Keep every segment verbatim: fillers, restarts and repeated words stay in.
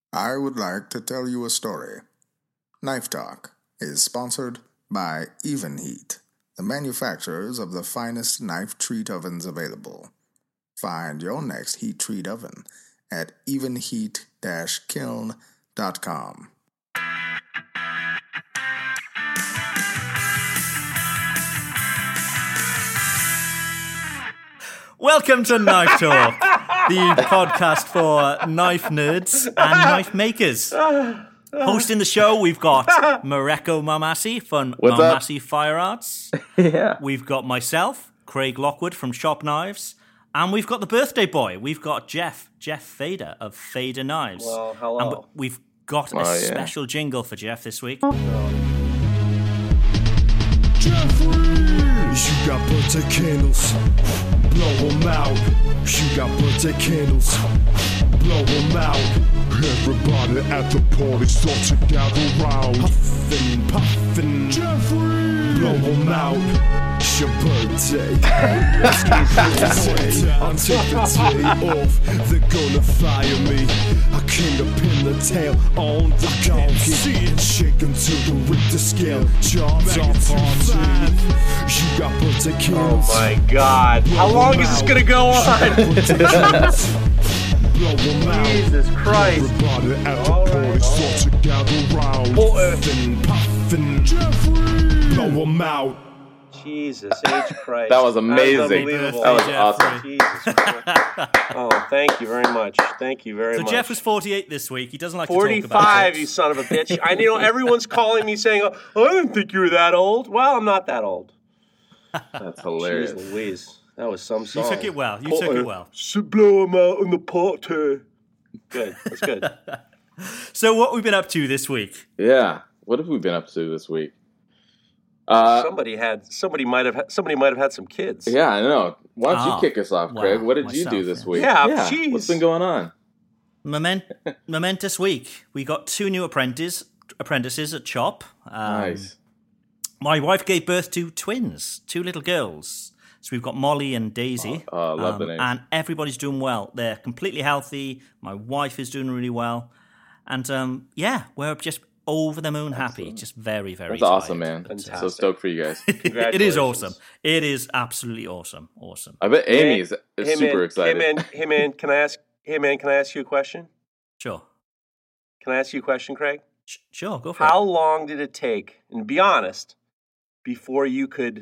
I would like to tell you a story. Knife Talk is sponsored by Evenheat, the manufacturers of the finest knife treat ovens available. Find your next heat treat oven at evenheat dash kiln dot com. Welcome to Knife Talk, the podcast for knife nerds and knife makers. Hosting the show, we've got Mareko Mamasi from What's Mamasi up? Fire Arts. Yeah. We've got myself, Craig Lockwood from Shop Knives. And we've got the birthday boy. We've got Jeff, Jeff Fader of Fader Knives. Well, hello. And we've got a Oh, yeah. special jingle for Jeff this week. Jeffrey! You got birthday candles, blow them out. You got birthday candles, blow them out. Everybody at the party start to gather round. Puffin', puffin', Jeffrey! Blow them out. It's your birthday. Let's get birthday. I'll take the day off. They're gonna fire me. I came to pin the tail on the donkey. Shaken to the Richter scale. Jobs off party. You got birthday Oh candles. my god. How long is this gonna go on? Jesus Christ. Everybody at the All party right, all start to gather round. Puffin', puffin', Jeffrey. Blow 'em out. Jesus H. Christ. That was That's amazing. unbelievable. That was Jeffrey. awesome. Jesus Christ. Oh, thank you very much. Thank you very So much. Jeff was forty-eight this week. He doesn't like to talk about forty-five, it. you son of a bitch. I you know everyone's calling me saying, oh, I didn't think you were that old. Well, I'm not that old. That's hilarious. Jeez Louise. That was some You song. took it well. You took it well. So blow him out in the pot. Good. That's good. So what we've been up to this week? Yeah. What have we been up to this week? Uh, somebody had somebody might have had, somebody might have had some kids. yeah, I know. Why don't Oh, you kick us off, wow, Craig? What did you myself, do this yeah. week? Yeah, jeez. What's been going on? Moment, momentous week. We got two new apprentice, apprentices at Chop. Um, Nice. My wife gave birth to twins, two little girls. So we've got Molly and Daisy. Oh, I love the names. And everybody's doing well. They're completely healthy. My wife is doing really well. And um, yeah, we're just over the moon happy. Just very, very That's tired. awesome, man. Fantastic. So stoked for you guys. It is Congratulations. awesome. It is absolutely awesome. Awesome. I bet Amy is, Hey, is hey, super man, excited. Hey man, hey man, can I ask? Hey man, can I ask you a question? Sure. Can I ask you a question, Craig? Sh- Sure, go for How long did it take, and be honest, before you could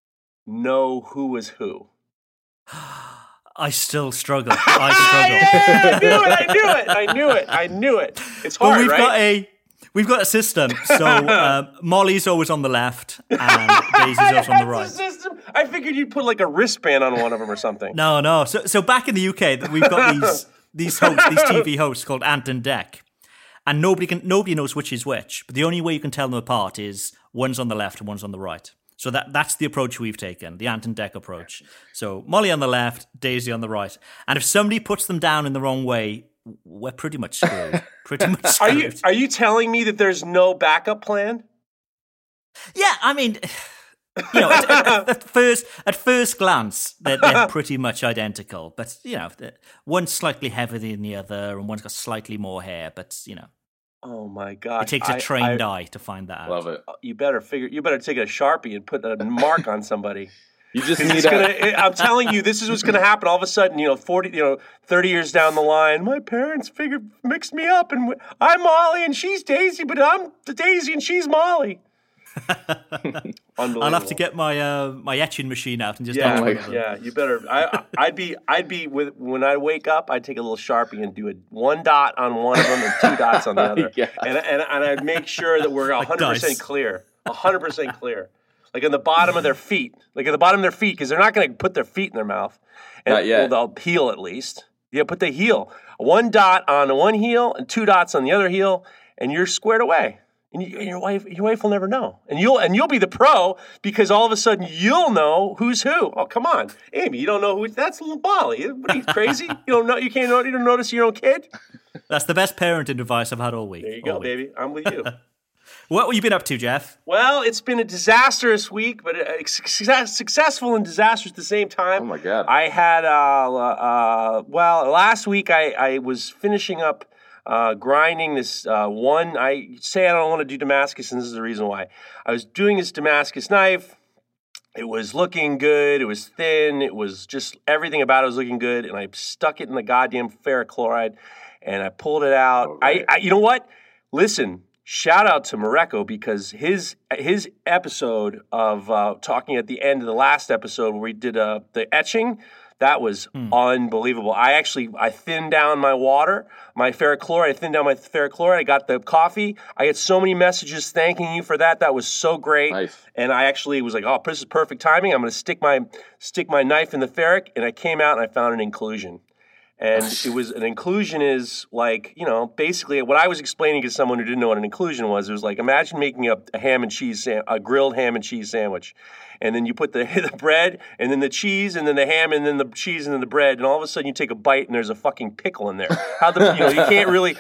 know who was who? it. I still struggle. I struggle. Yeah, I knew it. I knew it. I knew it. I knew it. It's But hard, we've right? got a we've got a system. So uh, Molly's always on the left and Daisy's always on the right. That's the system. I figured you'd put like a wristband on one of them or something. No, no. So so back in the U K, we've got these these hosts, these T V hosts called Ant and Dec, and nobody can nobody knows which is which. But the only way you can tell them apart is one's on the left and one's on the right. So that that's the approach we've taken, the Ant and Dec approach. So Molly on the left, Daisy on the right, and if somebody puts them down in the wrong way, we're pretty much screwed. Pretty much Are screwed. you are you telling me that there's no backup plan? Yeah, I mean, you know, at, at, at first at first glance, they're, they're pretty much identical. But you know, one's slightly heavier than the other, and one's got slightly more hair. But you know, Oh my god! it takes a trained eye to find that out. Love it. You better figure. You better take a Sharpie and put a mark on somebody. You just 'Cause need it's a... gonna, it, I'm telling you, this is what's going to happen. All of a sudden, you know, forty, you know, thirty years down the line, my parents figured mixed me up, and w- I'm Molly and she's Daisy, but I'm the Daisy and she's Molly. Unbelievable. I'll have to get my uh, my etching machine out and just Yeah, etch Oh my one of them. yeah. You better. I, I'd be. I'd be with when I wake up. I'd take a little Sharpie and do a one dot on one of them and two dots on the other, Yeah. and and and I'd make sure that we're Like hundred percent dice. clear. hundred percent clear. Like on the bottom of their feet, like at the bottom of their feet, because they're not going to put their feet in their mouth. And, Not yet. Well, they'll heel at least. Yeah, put the heel. One dot on one heel and two dots on the other heel, and you're squared away. And, you, and your wife, your wife will never know. And you'll and you'll be the pro because all of a sudden you'll know who's who. Oh, come on, Amy, you don't know who that's Molly. What are you crazy? You don't know. You can't. know- You don't notice your own kid. That's the best parenting advice I've had all week. There you all go, week. baby. I'm with you. What have you been up to, Jeff? Well, it's been a disastrous week, but uh, success, successful and disastrous at the same time. Oh, my God. I had, uh, uh, well, last week I, I was finishing up uh, grinding this uh, one. I say I don't want to do Damascus, and this is the reason why. I was doing this Damascus knife. It was looking good. It was thin. It was just everything about it was looking good. And I stuck it in the goddamn ferric chloride, and I pulled it out. Right. I, I, you know what? Listen, shout out to Mareko, because his his episode of uh, talking at the end of the last episode where we did uh, the etching. That was mm. unbelievable. I actually, I thinned down my water, my ferric chloride. I thinned down my ferric chloride. I got the coffee. I get so many messages thanking you for that. That was so great. Nice. And I actually was like, oh, this is perfect timing. I'm going to stick my stick my knife in the ferric. And I came out and I found an inclusion. And it was, an inclusion is like, you know, basically what I was explaining to someone who didn't know what an inclusion was. It was like, imagine making a, a ham and cheese, a grilled ham and cheese sandwich. And then you put the, the bread and then the cheese and then the ham and then the cheese and then the bread. And all of a sudden you take a bite and there's a fucking pickle in there. How the, you know, you can't really.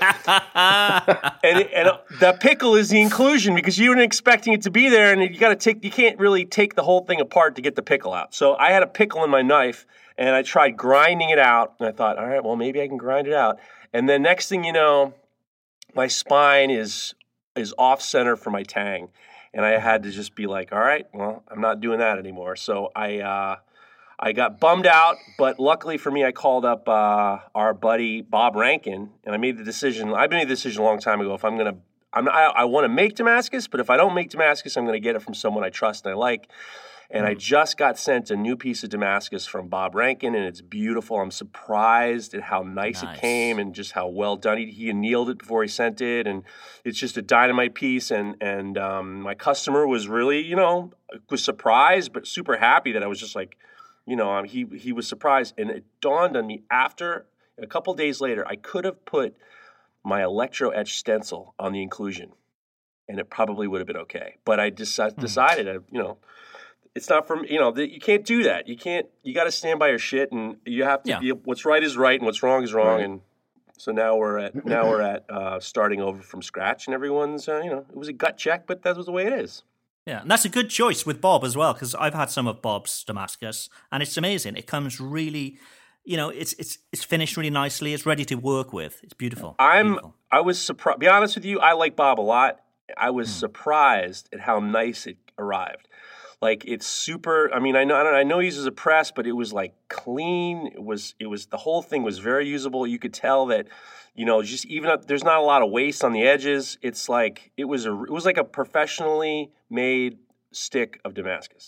and it, and the pickle is the inclusion because you weren't expecting it to be there. And you got to take, you can't really take the whole thing apart to get the pickle out. So I had a pickle in my knife. And I tried grinding it out, and I thought, all right, well, maybe I can grind it out. And then next thing you know, my spine is is off center for my tang, and I had to just be like, all right, well, I'm not doing that anymore. So I uh, I got bummed out, but luckily for me, I called up uh, our buddy Bob Rankin, and I made the decision. I made the decision a long time ago. If I'm gonna, I'm I, I want to make Damascus, but if I don't make Damascus, I'm gonna get it from someone I trust and I like. And I just got sent a new piece of Damascus from Bob Rankin, and it's beautiful. I'm surprised at how nice, nice. it came and just how well done. He, he annealed it before he sent it, and it's just a dynamite piece. And and um, my customer was really, you know, was surprised but super happy that I was just like, you know, um, he he was surprised. And it dawned on me after, a couple days later, I could have put my electro-etched stencil on the inclusion, and it probably would have been okay. But I just mm. decided, I, you know, it's not from, you know, you can't do that. You can't, you got to stand by your shit, and you have to yeah. be, what's right is right and what's wrong is wrong. Right. And so now we're at, now we're at uh, starting over from scratch, and everyone's, uh, you know, it was a gut check, but that was the way it is. Yeah, and that's a good choice with Bob as well, because I've had some of Bob's Damascus, and it's amazing. It comes really, you know, it's it's it's finished really nicely. It's ready to work with. It's beautiful. I'm, beautiful. I was surprised, be honest with you, I like Bob a lot. I was mm. surprised at how nice it arrived. Like, it's super. I mean, I know I, don't, I know he uses a press, but it was like clean. It was it was the whole thing was very usable. You could tell that, you know, just even up, there's not a lot of waste on the edges. It's like it was a it was like a professionally made stick of Damascus.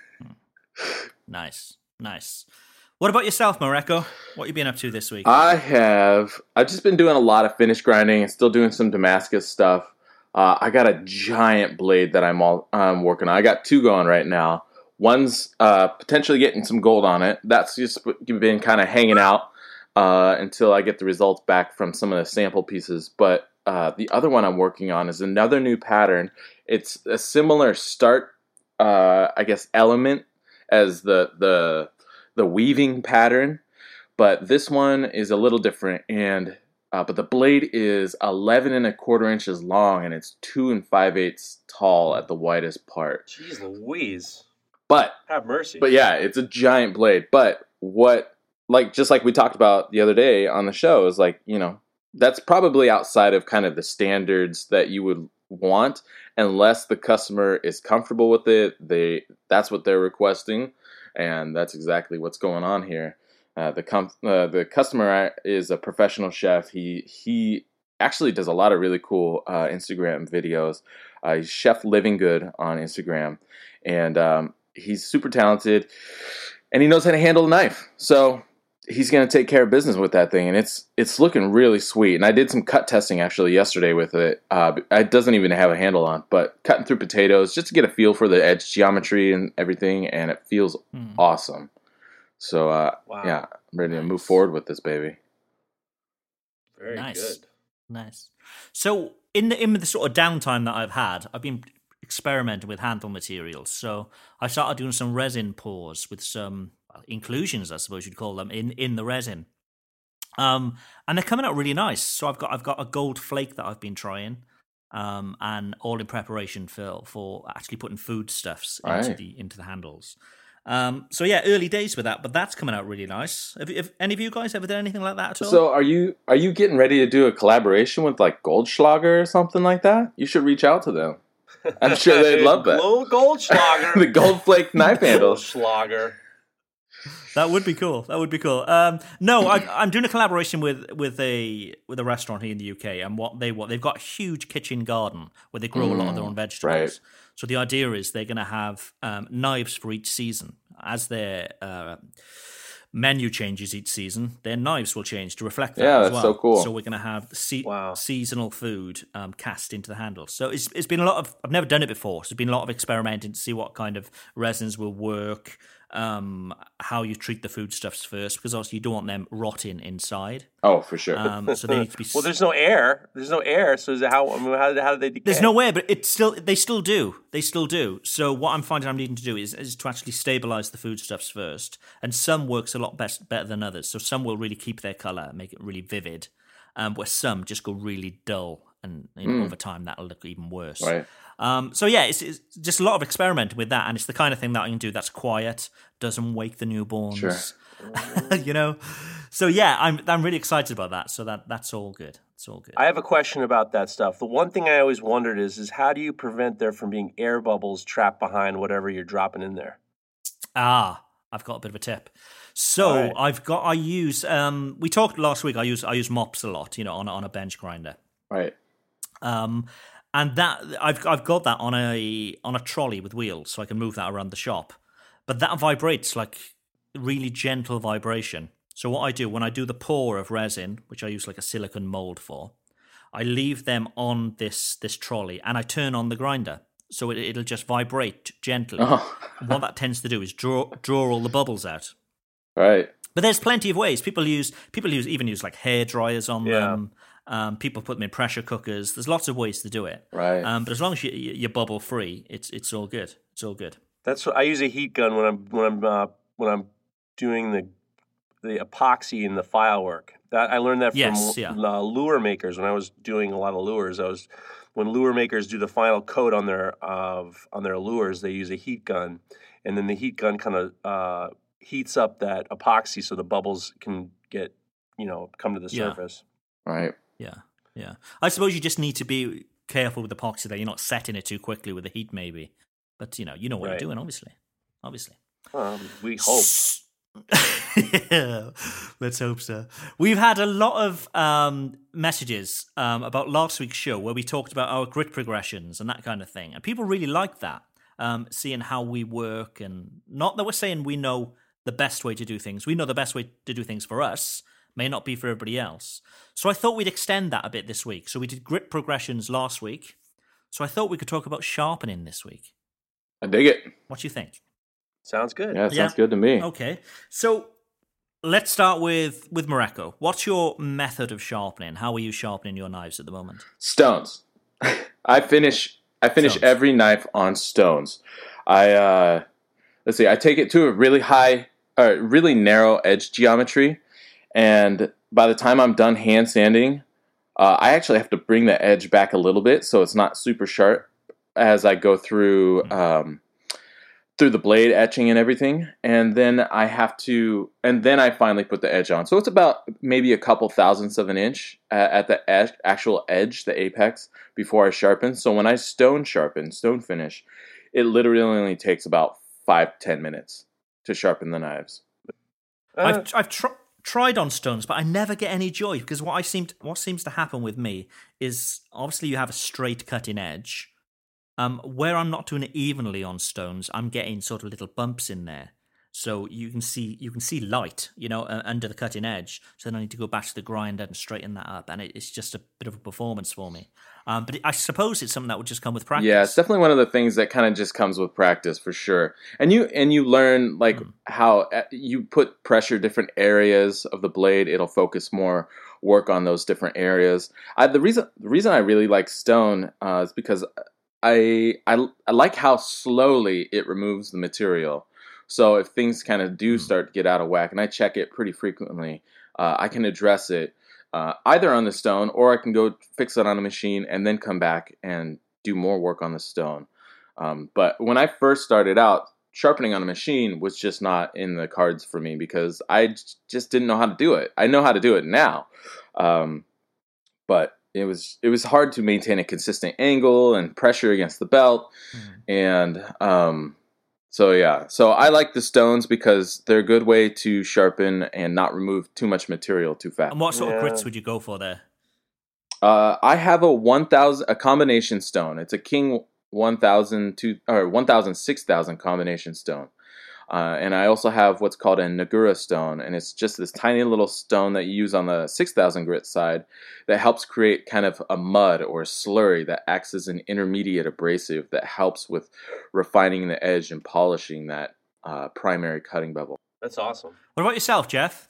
Nice, nice. What about yourself, Mareko? What have you been up to this week? I have. I've just been doing a lot of finish grinding and still doing some Damascus stuff. Uh, I got a giant blade that I'm all um, working on. I got two going right now. One's uh, potentially getting some gold on it. That's just been kind of hanging out uh, until I get the results back from some of the sample pieces. But uh, the other one I'm working on is another new pattern. It's a similar start, uh, I guess, element as the the the weaving pattern, but this one is a little different. And Uh, but the blade is eleven and a quarter inches long, and it's two and five eighths tall at the widest part. Jeez Louise! But have mercy. But yeah, it's a giant blade. But what, like, just like we talked about the other day on the show, is like, you know, that's probably outside of kind of the standards that you would want, unless the customer is comfortable with it. They that's what they're requesting, and that's exactly what's going on here. Uh, the com- uh, the customer is a professional chef. He he actually does a lot of really cool uh, Instagram videos. Uh, he's Chef Living Good on Instagram, and um, he's super talented, and he knows how to handle a knife. So he's going to take care of business with that thing, and it's it's looking really sweet. And I did some cut testing actually yesterday with it. Uh, it doesn't even have a handle on, but cutting through potatoes just to get a feel for the edge geometry and everything, and it feels mm. awesome. So, uh, wow. yeah, I'm ready to move forward with this baby. Very nice. good. Nice. So, in the in the sort of downtime that I've had, I've been experimenting with handle materials. So, I started doing some resin pours with some inclusions, I suppose you'd call them, in, in the resin. Um, and they're coming out really nice. So, I've got I've got a gold flake that I've been trying, um, and all in preparation for for actually putting foodstuffs into right. the into the handles. Um, so yeah, early days with that, but that's coming out really nice. Have, have any of you guys ever done anything like that at all? So are you are you getting ready to do a collaboration with like Goldschlager or something like that? You should reach out to them. I'm sure they'd love that. Gold, Goldschlager. The gold flake knife handles. Goldschlager. That would be cool. That would be cool. Um, no, I, I'm doing a collaboration with with a with a restaurant here in the U K, and what they what they've got a huge kitchen garden where they grow mm, a lot of their own vegetables. Right. So the idea is they're going to have um, knives for each season as their uh, menu changes each season. Their knives will change to reflect that. Yeah, as that's well. so cool. So we're going to have se- wow. seasonal food um, cast into the handles. So it's it's been a lot of. I've never done it before. So there's been a lot of experimenting to see what kind of resins will work. Um, how you treat the foodstuffs first, because obviously you don't want them rotting inside. Oh, for sure. Um, so they need to be. Well, there's no air. There's no air. So is it how? I mean, how, how do they decay? There's no air, but it's still. They still do. They still do. So what I'm finding I'm needing to do is, is to actually stabilize the foodstuffs first, and some works a lot best better than others. So some will really keep their color, make it really vivid, um, where some just go really dull, and you know, mm. over time that'll look even worse. Right. Um, so yeah, it's, it's just a lot of experimenting with that, and it's the kind of thing that I can do that's quiet, doesn't wake the newborns, sure. you know. So yeah, I'm I'm really excited about that. So that that's all good. It's all good. I have a question about that stuff. The one thing I always wondered is is how do you prevent there from being air bubbles trapped behind whatever you're dropping in there? Ah, I've got a bit of a tip. So right. I've got I use um we talked last week. I use I use mops a lot, you know, on on a bench grinder. Right. Um. And that I've I've got that on a on a trolley with wheels, so I can move that around the shop. But that vibrates like really gentle vibration. So what I do when I do the pour of resin, which I use like a silicone mold for, I leave them on this this trolley and I turn on the grinder, so it, it'll just vibrate gently. Oh. And what that tends to do is draw draw all the bubbles out. Right. But there's plenty of ways. People use people use even use like hair dryers on yeah. them. Um, people put them in pressure cookers. There's lots of ways to do it. Right. Um, but as long as you, you're bubble free, it's it's all good. It's all good. That's what I use a heat gun when I'm when I'm uh, when I'm doing the the epoxy and the file work. That I learned that from yes, yeah. uh, lure makers when I was doing a lot of lures. I was when lure makers do the final coat on their of on their lures, they use a heat gun, and then the heat gun kind of uh, heats up that epoxy so the bubbles can get you know come to the yeah. surface. Right. Yeah, yeah. I suppose you just need to be careful with epoxy that you're not setting it too quickly with the heat, maybe. But you know, you know what right. you're doing, obviously. Obviously. Um, we hope. yeah, let's hope so. We've had a lot of um, messages um, about last week's show where we talked about our grit progressions and that kind of thing, and people really like that. Um, seeing how we work, and not that we're saying we know the best way to do things. We know the best way to do things for us. May not be for everybody else. So I thought we'd extend that a bit this week. So we did grit progressions last week. So I thought we could talk about sharpening this week. I dig it. What do you think? Sounds good. Yeah, it sounds Yeah. good to me. Okay. So let's start with, with Mareko. What's your method of sharpening? How are you sharpening your knives at the moment? Stones. I finish I finish Stones. every knife on stones. I uh, let's see, I take it to a really high or really narrow edge geometry. And by the time I'm done hand sanding, uh, I actually have to bring the edge back a little bit so it's not super sharp as I go through um, through the blade etching and everything. And then I have to, and then I finally put the edge on. So it's about maybe a couple thousandths of an inch at, at the ed- actual edge, the apex, before I sharpen. So when I stone sharpen, stone finish, it literally only takes about five, ten minutes to sharpen the knives. Uh, I've I've tried. Tried on stones, but I never get any joy because what I seem to, what seems to happen with me is obviously you have a straight cutting edge. Um, where I'm not doing it evenly on stones, I'm getting sort of little bumps in there, so you can see you can see light, you know, uh, under the cutting edge. So then I need to go back to the grinder and straighten that up, and it, it's just a bit of a performance for me. Um, but it, I suppose it's something that would just come with practice. Yeah, it's definitely one of the things that kind of just comes with practice for sure. And you and you learn like mm. how uh, you put pressure different areas of the blade, it'll focus more work on those different areas. I, the reason the reason I really like stone uh, is because I, I I like how slowly it removes the material. So if things kind of do start to get out of whack, and I check it pretty frequently, uh, I can address it uh, either on the stone, or I can go fix it on a machine and then come back and do more work on the stone. Um, but when I first started out sharpening on a machine was just not in the cards for me because I j- just didn't know how to do it. I know how to do it now, um, but it was it was hard to maintain a consistent angle and pressure against the belt, mm. and um, so yeah. So I like the stones because they're a good way to sharpen and not remove too much material too fast. And what sort yeah. of grits would you go for there? Uh, I have a one thousand a combination stone. It's a King one thousand two or one thousand six thousand combination stone. Uh, and I also have what's called a Nagura stone, and it's just this tiny little stone that you use on the six thousand grit side that helps create kind of a mud or a slurry that acts as an intermediate abrasive that helps with refining the edge and polishing that uh, primary cutting bevel. That's awesome. What about yourself, Jeff?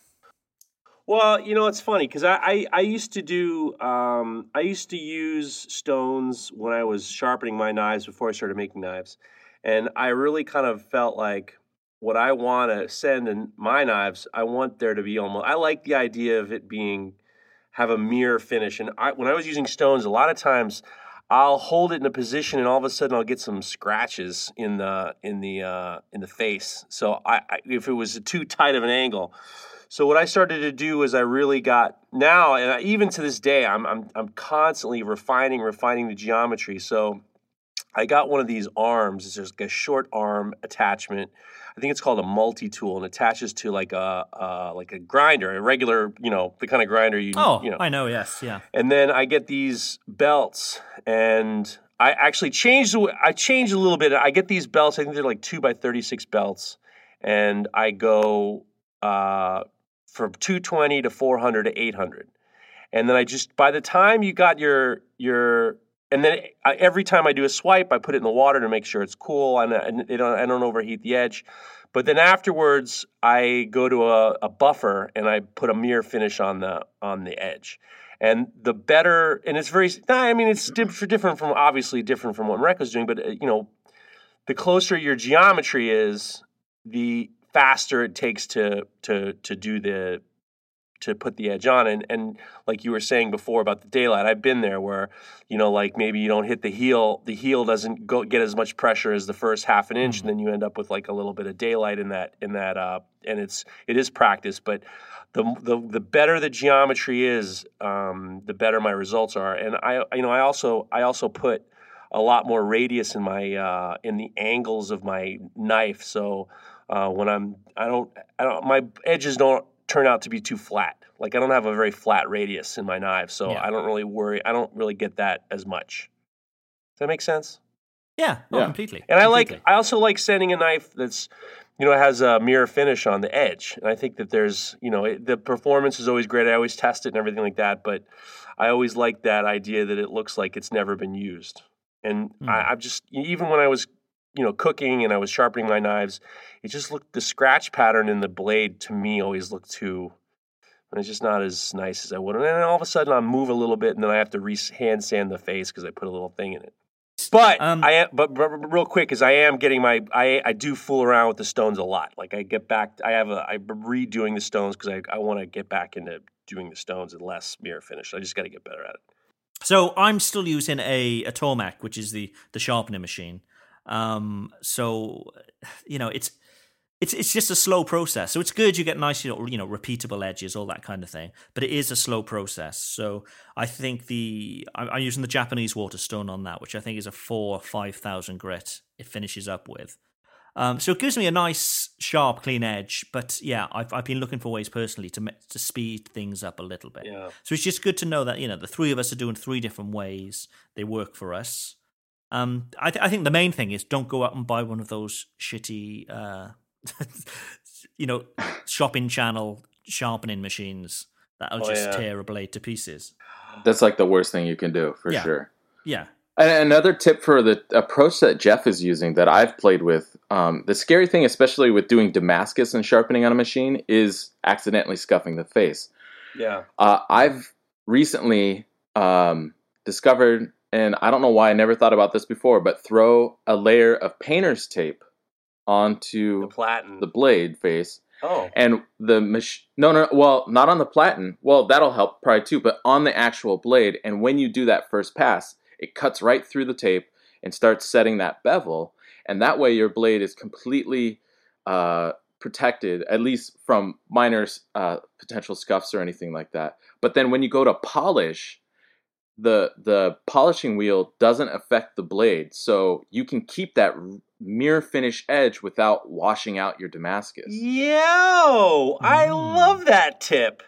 Well, you know, it's funny because I, I, I used to do, um, I used to use stones when I was sharpening my knives before I started making knives. And I really kind of felt like what I want to send in my knives, I want there to be almost, I like the idea of it being, have a mirror finish. And I, when I was using stones, a lot of times I'll hold it in a position and all of a sudden I'll get some scratches in the, in the, uh, in the face. So I, I if it was too tight of an angle. So what I started to do is I really got now, and I, even to this day, I'm I'm I'm constantly refining, refining the geometry. So I got one of these arms. It's just like a short arm attachment. I think it's called a multi-tool, and attaches to like a uh, like a grinder, a regular, you know, the kind of grinder you. Oh, you know. I know. Yes, yeah. And then I get these belts, and I actually changed. I changed a little bit. I get these belts. I think they're like two by thirty-six belts, and I go. Uh, from two twenty to four hundred to eight hundred. And then I just, by the time you got your, your, and then I, every time I do a swipe, I put it in the water to make sure it's cool and, and it don't, I don't overheat the edge. But then afterwards, I go to a, a buffer and I put a mirror finish on the, on the edge. And the better, and it's very, I mean, it's different from, obviously different from what Marek was doing, but you know, the closer your geometry is, the faster it takes to to to do the to put the edge on. And and like you were saying before about the daylight, I've been there where, you know, like maybe you don't hit the heel, the heel doesn't go get as much pressure as the first half an inch, mm-hmm. and then you end up with like a little bit of daylight in that in that uh and it's it is practice, but the the the better the geometry is, um, the better my results are. And I you know I also I also put a lot more radius in my uh, in the angles of my knife, so Uh, when I'm, I don't, I don't, my edges don't turn out to be too flat. Like I don't have a very flat radius in my knife, so yeah. I don't really worry. I don't really get that as much. Does that make sense? Yeah, oh, yeah. completely. And completely. I like, I also like sending a knife that's, you know, has a mirror finish on the edge. And I think that there's, you know, it, the performance is always great. I always test it and everything like that. But I always like that idea that it looks like it's never been used. And mm. I, I've just, even when I was, you know, cooking and I was sharpening my knives, it just looked, the scratch pattern in the blade to me always looked too, and it's just not as nice as I would. And then all of a sudden I move a little bit and then I have to re- hand sand the face because I put a little thing in it. But um, I am, but, but real quick, because I am getting my, I I do fool around with the stones a lot. Like I get back, I have a, I'm redoing the stones because I, I want to get back into doing the stones and less mirror finish. I just got to get better at it. So I'm still using a, a Tormek, which is the, the sharpening machine. Um, so, you know, it's, it's, it's just a slow process. So it's good. You get nice, you know, you know, repeatable edges, all that kind of thing, but it is a slow process. So I think the, I'm, I'm using the Japanese Waterstone on that, which I think is a four, five thousand grit. It finishes up with. Um, so it gives me a nice, sharp, clean edge. But yeah, I've, I've been looking for ways personally to, to speed things up a little bit. Yeah. So it's just good to know that, you know, the three of us are doing three different ways. They work for us. Um, I, th- I think the main thing is don't go out and buy one of those shitty, uh, you know, shopping channel sharpening machines that'll oh, just yeah. tear a blade to pieces. That's like the worst thing you can do, for yeah. sure. Yeah. And another tip for the approach that Jeff is using that I've played with, um, the scary thing, especially with doing Damascus and sharpening on a machine, is accidentally scuffing the face. Yeah. Uh, I've recently um, discovered, and I don't know why I never thought about this before, but throw a layer of painter's tape onto the platen, the blade face. Oh. And the mach- no, no, well, not on the platen. Well, that'll help probably too, but on the actual blade. And when you do that first pass, it cuts right through the tape and starts setting that bevel. and that way your blade is completely uh, protected, at least from minor uh, potential scuffs or anything like that. But then when you go to polish, the the polishing wheel doesn't affect the blade, so you can keep that mirror finish edge without washing out your Damascus. Yo, I Mm. love that tip.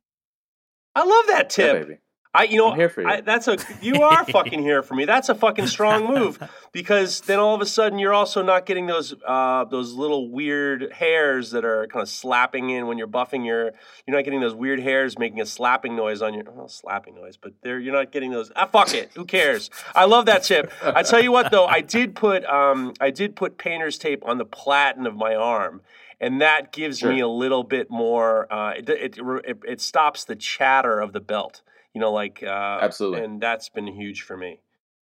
I love that tip. Yeah, baby. I, you know, I'm here for you. I, that's a you are fucking here for me. That's a fucking strong move, because then all of a sudden you're also not getting those uh, those little weird hairs that are kind of slapping in when you're buffing your. You're not getting those weird hairs making a slapping noise on your well, slapping noise, but there you're not getting those. Ah, fuck it. Who cares? I love that tip. I tell you what though, I did put um, I did put painter's tape on the platen of my arm. And that gives Sure. me a little bit more. Uh, it, it it it stops the chatter of the belt. You know, like uh, Absolutely. and that's been huge for me.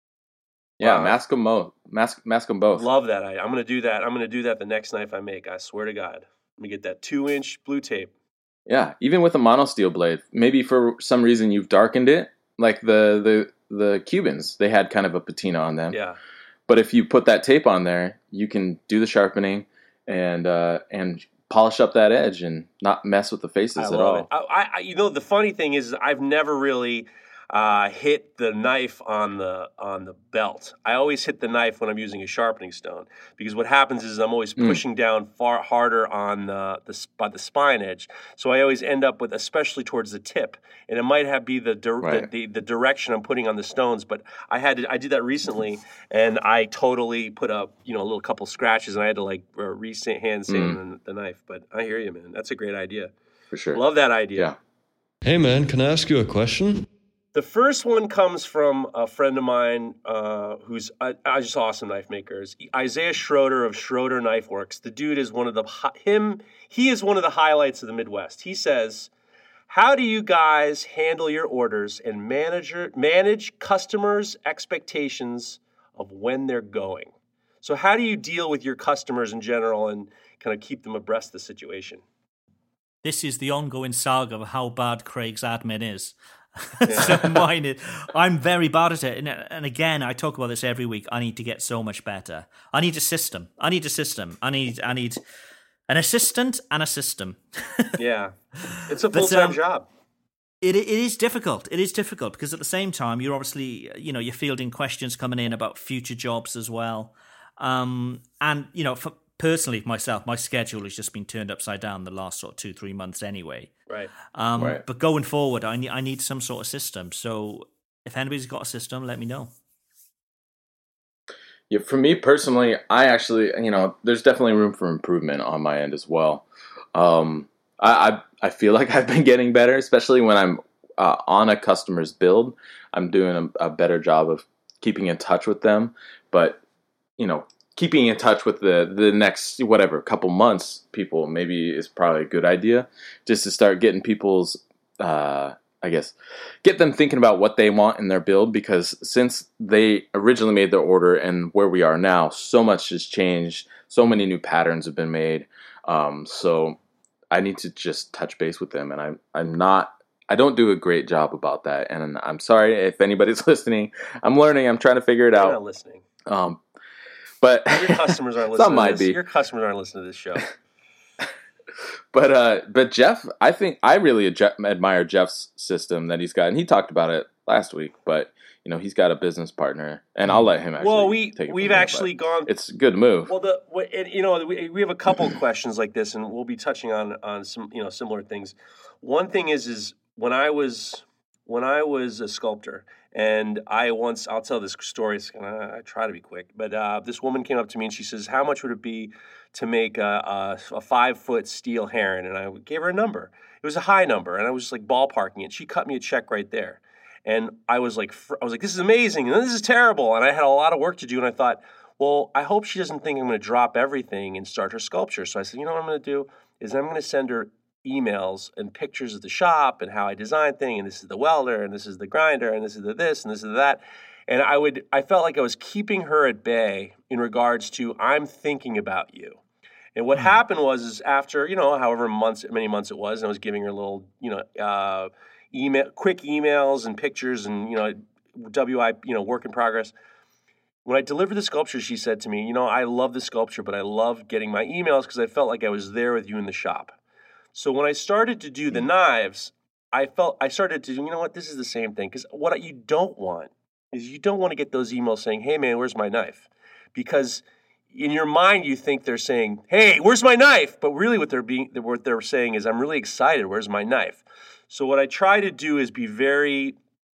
Yeah, Wow. mask them both. Mask mask them both. Love that. I, I'm gonna do that. I'm gonna do that the next knife I make. I swear to God. Let me get that two inch blue tape. Yeah, even with a monosteel blade, maybe for some reason you've darkened it, like the the the Cubans, they had kind of a patina on them. Yeah. But if you put that tape on there, you can do the sharpening and uh, and polish up that edge and not mess with the faces I at love all. it. I, I, you know, the funny thing is, I've never really uh, hit the knife on the on the belt. I always hit the knife when I'm using a sharpening stone, because what happens is I'm always Mm. pushing down far harder on the, the by the spine edge. So I always end up with, especially towards the tip, and it might have be the dir- Right. the, the the direction I'm putting on the stones. But I had to, I did that recently, and I totally put up you know a little couple scratches, and I had to like uh, re-hand sand Mm. the, the knife. But I hear you, man. That's a great idea. For sure. Love that idea. Yeah. Hey man, can I ask you a question? The first one comes from a friend of mine uh, who's uh, uh, just awesome knife makers. Isaiah Schroeder of Schroeder Knife Works. The dude is one of the hi- him. He is one of the highlights of the Midwest. He says, "How do you guys handle your orders and manager manage customers' expectations of when they're going? So how do you deal with your customers in general and kind of keep them abreast of the situation?" This is the ongoing saga of how bad Craig's admin is. So mine is, I'm very bad at it. And, and again, I talk about this every week. I need to get so much better. I need a system. I need a system. I need I need an assistant and a system. Yeah, it's a But, full time um, job. It it is difficult. It is difficult because at the same time, you're obviously, you know, you're fielding questions coming in about future jobs as well. Um, and, you know, for personally, myself, my schedule has just been turned upside down the last sort of two, three months anyway. Right. Um, Right. But going forward, I need I need some sort of system. So if anybody's got a system, let me know. Yeah, for me personally, I actually, you know, there's definitely room for improvement on my end as well. Um, I, I I feel like I've been getting better, especially when I'm uh, on a customer's build. I'm doing a, a better job of keeping in touch with them. But, you know, keeping in touch with the, the next, whatever, couple months, people maybe is probably a good idea, just to start getting people's, uh, I guess, get them thinking about what they want in their build, because since they originally made their order and where we are now, so much has changed. So many new patterns have been made. Um, so I need to just touch base with them, and I'm I'm not. I don't do a great job about that, and I'm sorry if anybody's listening. I'm learning. I'm trying to figure it You're out. not listening. Um, but Your customers aren't listening. some to might this. be. Your customers aren't listening to this show. But uh, but Jeff, I think I really adje- admire Jeff's system that he's got, and he talked about it last week. But you know, he's got a business partner, and I'll let him actually. Well, we take it we've from there, actually but gone. It's a good move. Well, the what- and, you know we, we have a couple questions like this, and we'll be touching on on some you know similar things. One thing is is when I was when I was a sculptor, and I once I'll tell this story. It's gonna, I try to be quick, but uh, this woman came up to me and she says, "How much would it be to make a, a, a five foot steel heron?" And I gave her a number. It was a high number, and I was just like ballparking it. She cut me a check right there, and I was like, fr- I was like, "This is amazing," and this is terrible, and I had a lot of work to do, and I thought, well, I hope she doesn't think I'm going to drop everything and start her sculpture. So I said, you know what I'm going to do is I'm going to send her emails and pictures of the shop and how I design things, and this is the welder, and this is the grinder, and this is the this, and this is that. And I would, I felt like I was keeping her at bay in regards to, I'm thinking about you. And what happened was, is after, you know, however months, many months it was, and I was giving her little, you know, uh, email, quick emails and pictures and, you know, W I, you know, work in progress. when I delivered the sculpture, she said to me, you know, I love the sculpture, but I love getting my emails because I felt like I was there with you in the shop. So when I started to do the knives, I felt I started to, you know what, this is the same thing. Because what you don't want is you don't want to get those emails saying, hey, man, where's my knife? Because in your mind, you think they're saying, hey, where's my knife? But really what they're being, what they're saying is, I'm really excited. Where's my knife? So what I try to do is be very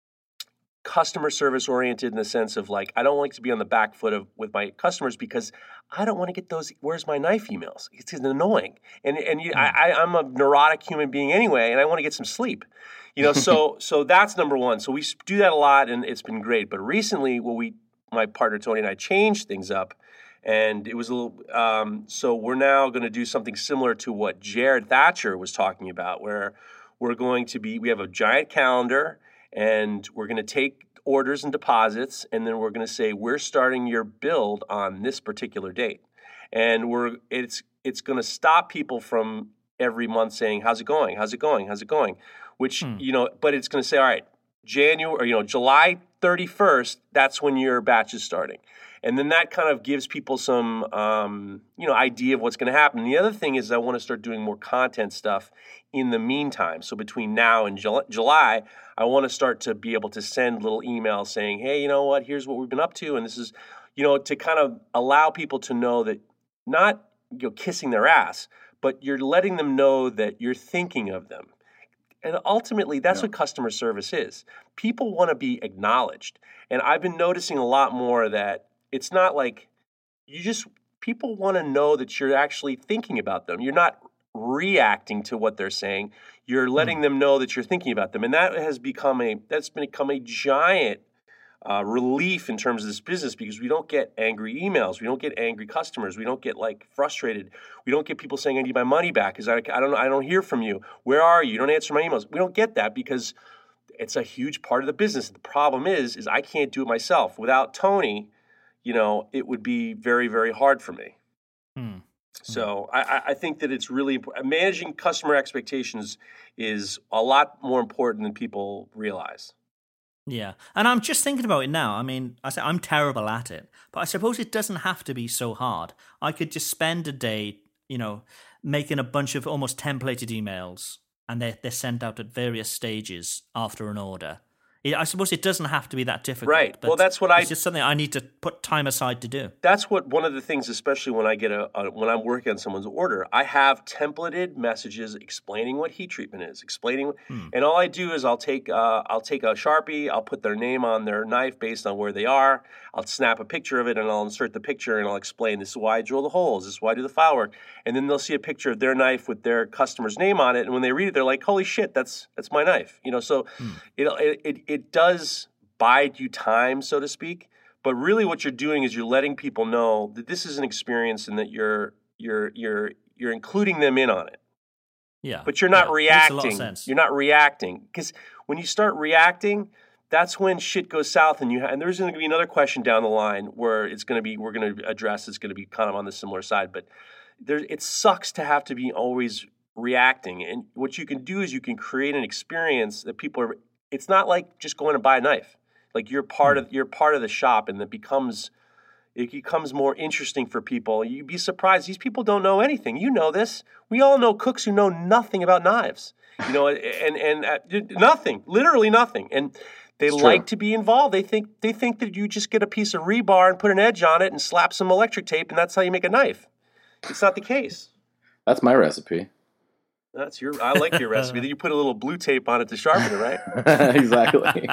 customer service oriented in the sense of like, I don't like to be on the back foot of with my customers because I don't want to get those where's my knife emails. It's annoying. And and you, I, I'm a neurotic human being anyway, and I want to get some sleep. You know, so so that's number one. So we do that a lot, and it's been great. But recently, what we, my partner Tony and I changed things up, and it was a little, um, so we're now going to do something similar to what Jared Thatcher was talking about, where we're going to be, we have a giant calendar, and we're going to take orders and deposits, and then we're going to say, we're starting your build on this particular date. And we're it's it's going to stop people from every month saying, how's it going? How's it going? How's it going? Which, hmm. you know, but it's going to say, all right, January, or, you know, July thirty-first, that's when your batch is starting. And then that kind of gives people some, um, you know, idea of what's going to happen. And the other thing is I want to start doing more content stuff in the meantime. So between now and July, I want to start to be able to send little emails saying, hey, you know what, here's what we've been up to. And this is, you know, to kind of allow people to know that not, you know, kissing their ass, but you're letting them know that you're thinking of them. And ultimately, that's yeah. what customer service is. People want to be acknowledged. And I've been noticing a lot more that it's not like you just, people want to know that you're actually thinking about them. You're not reacting to what they're saying. You're letting mm. them know that you're thinking about them. And that has become a, that's become a giant uh, relief in terms of this business because we don't get angry emails. We don't get angry customers. We don't get like frustrated. We don't get people saying, I need my money back because I, I don't I don't hear from you. Where are you? You don't answer my emails. We don't get that because it's a huge part of the business. The problem is, is I can't do it myself. Without Tony, you know, it would be very, very hard for me. Hmm. So I, I think that it's really important. Managing customer expectations is a lot more important than people realize. Yeah. And I'm just thinking about it now. I mean, I say I'm terrible at it, but I suppose it doesn't have to be so hard. I could just spend a day, you know, making a bunch of almost templated emails and they're, they're sent out at various stages after an order. I suppose it doesn't have to be that difficult. Right. Well, that's what I. It's just something I need to put time aside to do. That's what one of the things, especially when I get a, a when I'm working on someone's order, I have templated messages explaining what heat treatment is, explaining, hmm. and all I do is I'll take uh, I'll take a Sharpie, I'll put their name on their knife based on where they are, I'll snap a picture of it, and I'll insert the picture, and I'll explain this is why I drill the holes, this is why I do the file work, and then they'll see a picture of their knife with their customer's name on it, and when they read it, they're like, holy shit, that's that's my knife, you know. So hmm. it it it, it does bide you time, so to speak. But really what you're doing is you're letting people know that this is an experience and that you're you're you're you're including them in on it. Yeah. But you're not yeah, reacting. Makes a lot of sense. You're not reacting. Because when you start reacting, that's when shit goes south and you ha- and there's going to be another question down the line where it's going to be we're going to address it's going to be kind of on the similar side, but there it sucks to have to be always reacting. And what you can do is you can create an experience that people are it's not like just going to buy a knife. Like you're part of you're part of the shop, and it becomes it becomes more interesting for people. You'd be surprised; these people don't know anything. You know this. We all know cooks who know nothing about knives. You know, and and uh, nothing, literally nothing. And they it's like true. to be involved. They think they think that you just get a piece of rebar and put an edge on it and slap some electric tape, and that's how you make a knife. It's not the case. That's my recipe. That's your. I like your recipe. Then you put a little blue tape on it to sharpen it, right? Exactly.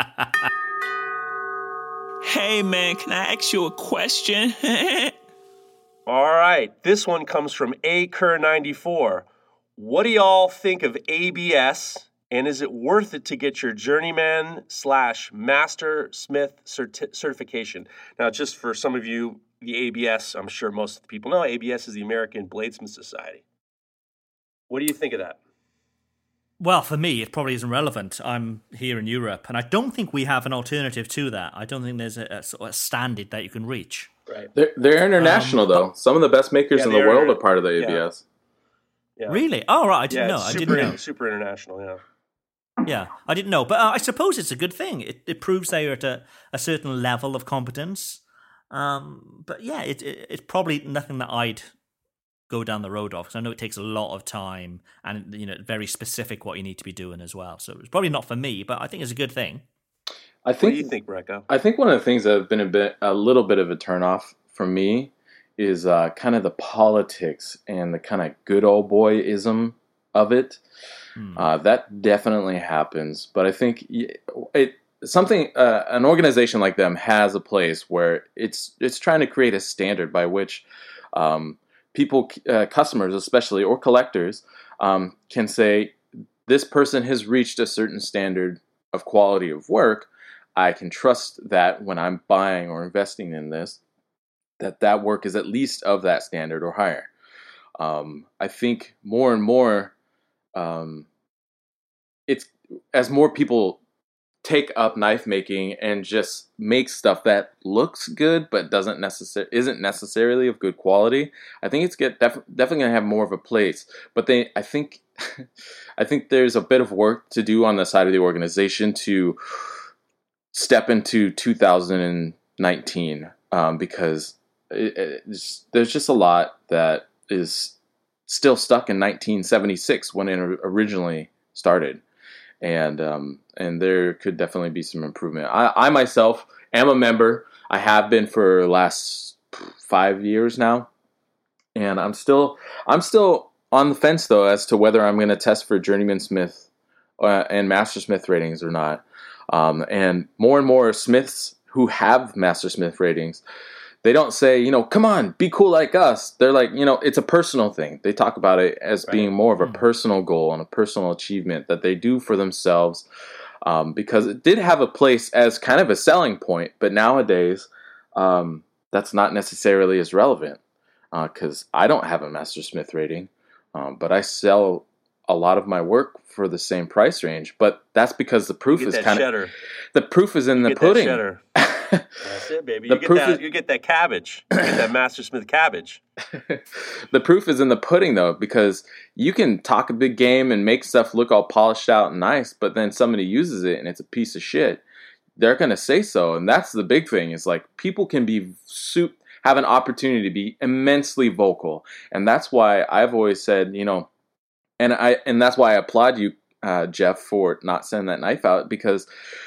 Hey, man, can I ask you a question? All right. This one comes from A Kerr ninety-four. What do y'all think of A B S, and is it worth it to get your journeyman slash master smith certi- certification? Now, just for some of you, the A B S, I'm sure most of the people know, A B S is the American Bladesmith Society. What do you think of that? Well, for me, it probably isn't relevant. I'm here in Europe, and I don't think we have an alternative to that. I don't think there's a, a, sort of standard that you can reach. Right. They're, they're international, um, though. Some of the best makers yeah, in the world are, are part of the A B S. Yeah. Yeah. Really? Oh, right. I didn't yeah, know. I super, didn't know. Super international, yeah. Yeah, I didn't know. But uh, I suppose it's a good thing. It, it proves they're at a, a certain level of competence. Um, but yeah, it, it, it's probably nothing that I'd go down the road of, because I know it takes a lot of time and, you know, very specific what you need to be doing as well. So it's probably not for me, but I think it's a good thing. I think, what do you think, Brecco? I think one of the things that have been a bit, a little bit of a turnoff for me is uh, kind of the politics and the kind of good old boyism of it. Hmm. Uh, that definitely happens, but I think it something uh, an organization like them has a place where it's it's trying to create a standard by which um, people, uh, customers especially, or collectors, um, can say, this person has reached a certain standard of quality of work. I can trust that when I'm buying or investing in this, that that work is at least of that standard or higher. Um, I think more and more, um, it's as more people take up knife making and just make stuff that looks good but doesn't necessar- isn't necessarily of good quality. I think it's get def- definitely going to have more of a place. But they, I think, I think there's a bit of work to do on the side of the organization to step into two thousand nineteen, um, because it, it's, there's just a lot that is still stuck in nineteen seventy-six when it originally started. And um, and there could definitely be some improvement. I, I myself am a member. I have been for the last five years now, and I'm still I'm still on the fence though as to whether I'm going to test for Journeyman Smith uh, and Master Smith ratings or not. Um, and more and more Smiths who have Master Smith ratings, they don't say, you know, come on, be cool like us. They're like, you know, it's a personal thing. They talk about it as right. being more of a mm. personal goal and a personal achievement that they do for themselves, um, because it did have a place as kind of a selling point. But nowadays, um, that's not necessarily as relevant, because uh, I don't have a Master Smith rating, um, but I sell a lot of my work for the same price range. But that's because the proof is kind of the proof is in you the get pudding. That cheddar. That's it, baby. You get, that, is, you get that cabbage. You get that Master Smith cabbage. The proof is in the pudding, though, because you can talk a big game and make stuff look all polished out and nice, but then somebody uses it and it's a piece of shit. They're going to say so, and that's the big thing. Is like people can be su- have an opportunity to be immensely vocal, and that's why I've always said, you know, and I and that's why I applaud you, uh, Jeff, for not sending that knife out, because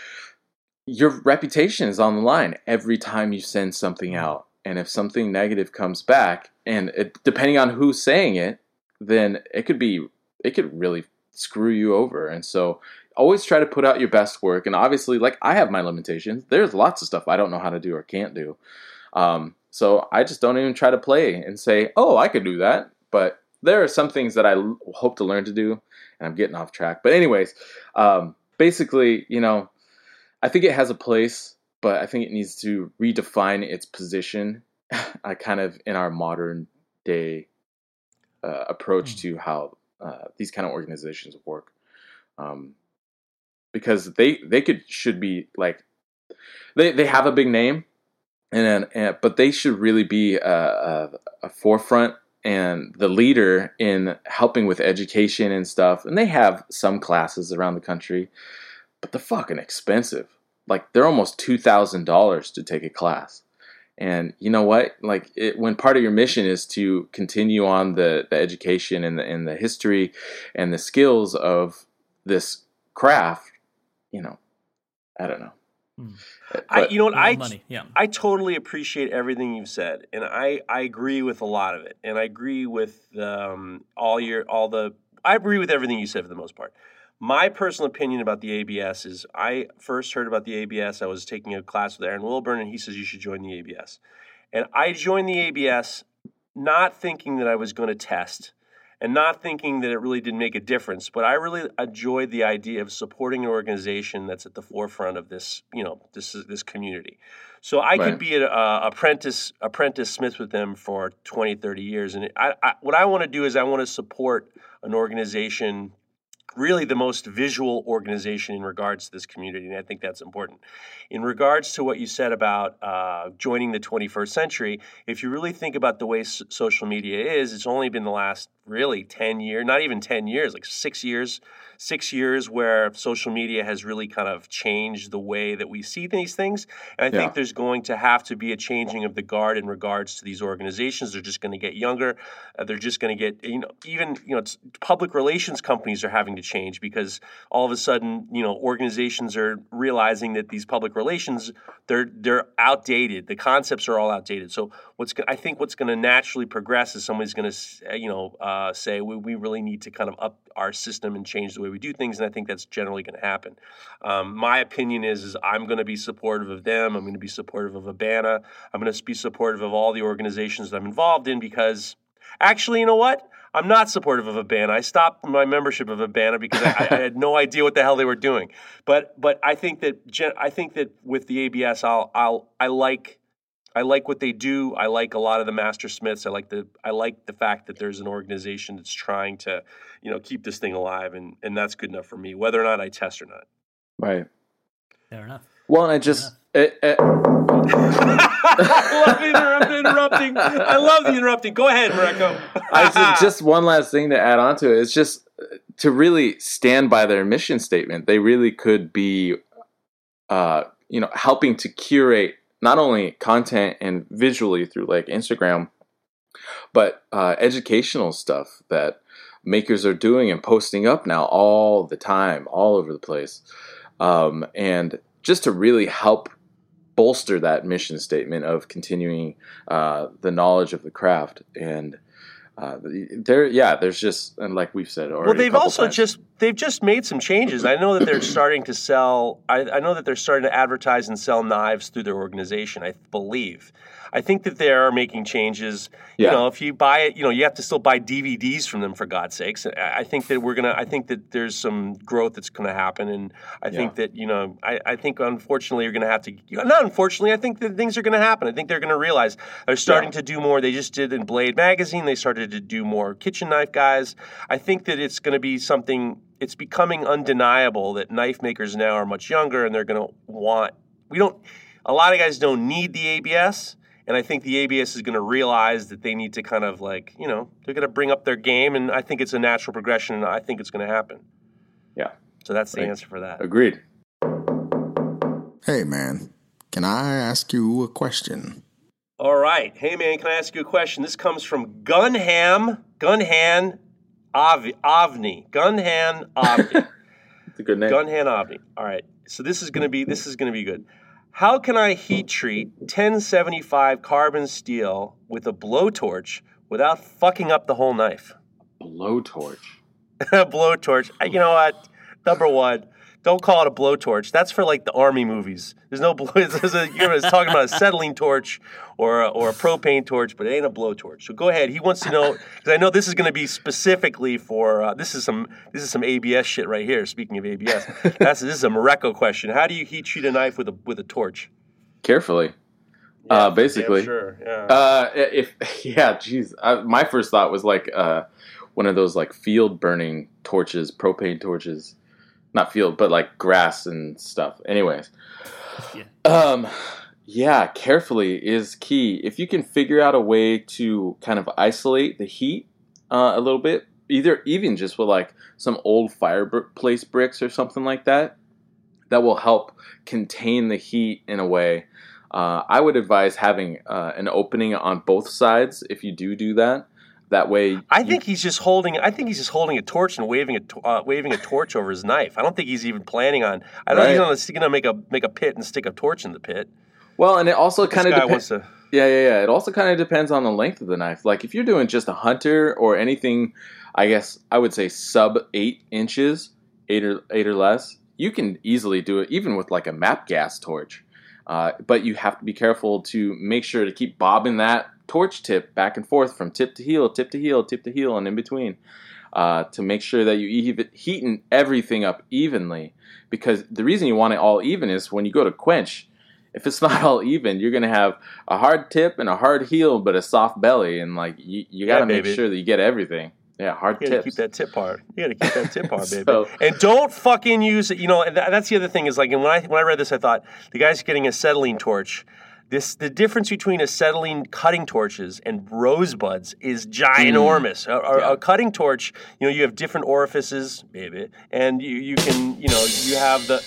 your reputation is on the line every time you send something out. And if something negative comes back, and it, depending on who's saying it, then it could be, it could really screw you over. And so always try to put out your best work. And obviously, like, I have my limitations. There's lots of stuff I don't know how to do or can't do. Um, so I just don't even try to play and say, oh, I could do that. But there are some things that I l- hope to learn to do, and I'm getting off track. But anyways, um, basically, you know, I think it has a place, but I think it needs to redefine its position, I kind of in our modern day uh, approach mm. to how uh, these kind of organizations work, um, because they they could should be like they they have a big name, and, and but they should really be a, a, a forefront and the leader in helping with education and stuff. And they have some classes around the country, but they're fucking expensive. Like, they're almost two thousand dollars to take a class. And you know what? Like, it, when part of your mission is to continue on the, the education and the, and the history and the skills of this craft, you know, I don't know. Hmm. But, I, you know what? I, money. Yeah. I totally appreciate everything you've said. And I, I agree with a lot of it. And I agree with um, all your, all the, I agree with everything you said for the most part. My personal opinion about the A B S is I first heard about the A B S. I was taking a class with Aaron Wilburn, and he says you should join the A B S. And I joined the A B S not thinking that I was going to test and not thinking that it really didn't make a difference, but I really enjoyed the idea of supporting an organization that's at the forefront of this, you know, this this community. So I right. could be an apprentice apprentice smith with them for twenty, thirty years. And I, I, what I want to do is I want to support an organization really the most visual organization in regards to this community, and I think that's important. In regards to what you said about uh, joining the twenty-first century, if you really think about the way s- social media is, it's only been the last really ten years, not even ten years, like six years, six years where social media has really kind of changed the way that we see these things. And I Yeah. think there's going to have to be a changing of the guard in regards to these organizations. They're just going to get younger. Uh, they're just going to get, you know, even, you know, it's, public relations companies are having to change because all of a sudden, you know, organizations are realizing that these public relations, they're they're outdated. The concepts are all outdated. So what's go- I think what's going to naturally progress is somebody's going to, you know, uh, say we, we really need to kind of up our system and change the way we do things, and I think that's generally going to happen. Um, my opinion is, is I'm going to be supportive of them. I'm going to be supportive of Abana. I'm going to be supportive of all the organizations that I'm involved in because, actually, you know what? I'm not supportive of Abana. I stopped my membership of Abana because I, I had no idea what the hell they were doing. But but I think that gen- I think that with the A B S, I'll I'll I like. I like what they do. I like a lot of the master smiths. I like the I like the fact that there's an organization that's trying to, you know, keep this thing alive, and, and that's good enough for me, whether or not I test or not. Right. Fair enough. Well, and I just it, it, I love interrupt- interrupting. I love the interrupting. Go ahead, Mareko. I just, just one last thing to add on to it. It's just to really stand by their mission statement. They really could be, uh, you know, helping to curate not only content and visually through like Instagram, but uh, educational stuff that makers are doing and posting up now all the time, all over the place. Um, and just to really help bolster that mission statement of continuing uh, the knowledge of the craft. And uh, there, yeah, there's just, and like we've said already. Well, they've a couple also times, just they've just made some changes. I know that they're starting to sell. I, I know that they're starting to advertise and sell knives through their organization. I believe. I think that they are making changes. Yeah. You know, if you buy it, you know, you have to still buy D V Ds from them for God's sakes. I, I think that we're gonna. I think that there's some growth that's going to happen, and I think Yeah. that you know, I, I think unfortunately you're going to have to. Not unfortunately, I think that things are going to happen. I think they're going to realize they're starting Yeah. to do more. They just did in Blade Magazine. They started to do more kitchen knife guys. I think that it's going to be something. It's becoming undeniable that knife makers now are much younger, and they're going to want. We don't. A lot of guys don't need the A B S. And I think the A B S is going to realize that they need to kind of like, you know, they're going to bring up their game. And I think it's a natural progression. And I think it's going to happen. Yeah. So that's the Right. answer for that. Agreed. Hey, man, can I ask you a question? All right. Hey, man, can I ask you a question? This comes from Gunham, Gunhan Av- Avni. Gunhan Avni. It's a good name. Gunhan Avni. All right. So this is going to be this is going to be good. How can I heat treat ten seventy-five carbon steel with a blowtorch without fucking up the whole knife? Blowtorch. Blowtorch. You know what? Number one, don't call it a blowtorch. That's for like the army movies. There's no blow. There's a, you're talking about a settling torch or a, or a propane torch, but it ain't a blowtorch. So go ahead. He wants to know because I know this is going to be specifically for uh, this is some this is some A B S shit right here. Speaking of A B S, that's this is a Mareko question. How do you heat treat a knife with a with a torch? Carefully. uh, basically. Damn sure. Yeah. Uh, if yeah, geez, I, my first thought was like uh, one of those like field burning torches, propane torches, not field, but like grass and stuff. Anyways, Yeah. um, yeah, carefully is key. If you can figure out a way to kind of isolate the heat uh, a little bit, either even just with like some old fireplace bricks or something like that, that will help contain the heat in a way. Uh, I would advise having uh, an opening on both sides if you do do that. That way, I you- think he's just holding. I think he's just holding a torch and waving a to- uh, waving a torch over his knife. I don't think he's even planning on. I don't Right. think he's going to make a make a pit and stick a torch in the pit. well, and it also This kind of guy depends. wants to. Yeah, yeah, yeah. It also kind of depends on the length of the knife. Like if you're doing just a hunter or anything, I guess I would say sub eight inches, eight or eight or less, you can easily do it even with like a map gas torch. Uh, but you have to be careful to make sure to keep bobbing that torch tip back and forth from tip to heel, tip to heel, tip to heel, and in between uh, to make sure that you even heating everything up evenly. Because the reason you want it all even is when you go to quench, if it's not all even, you're gonna have a hard tip and a hard heel, but a soft belly, and like you, you got to Yeah, make baby. sure that you get everything. Yeah, hard You gotta tips. keep that tip hard. You gotta keep that tip hard, baby. So- And don't fucking use it. You know, and that, that's the other thing is like, and when I when I read this, I thought the guy's getting acetylene torch. This the difference between acetylene cutting torches and rosebuds is ginormous. A, a, Yeah. a cutting torch, you know, you have different orifices, baby, and you you can, you know, you have the.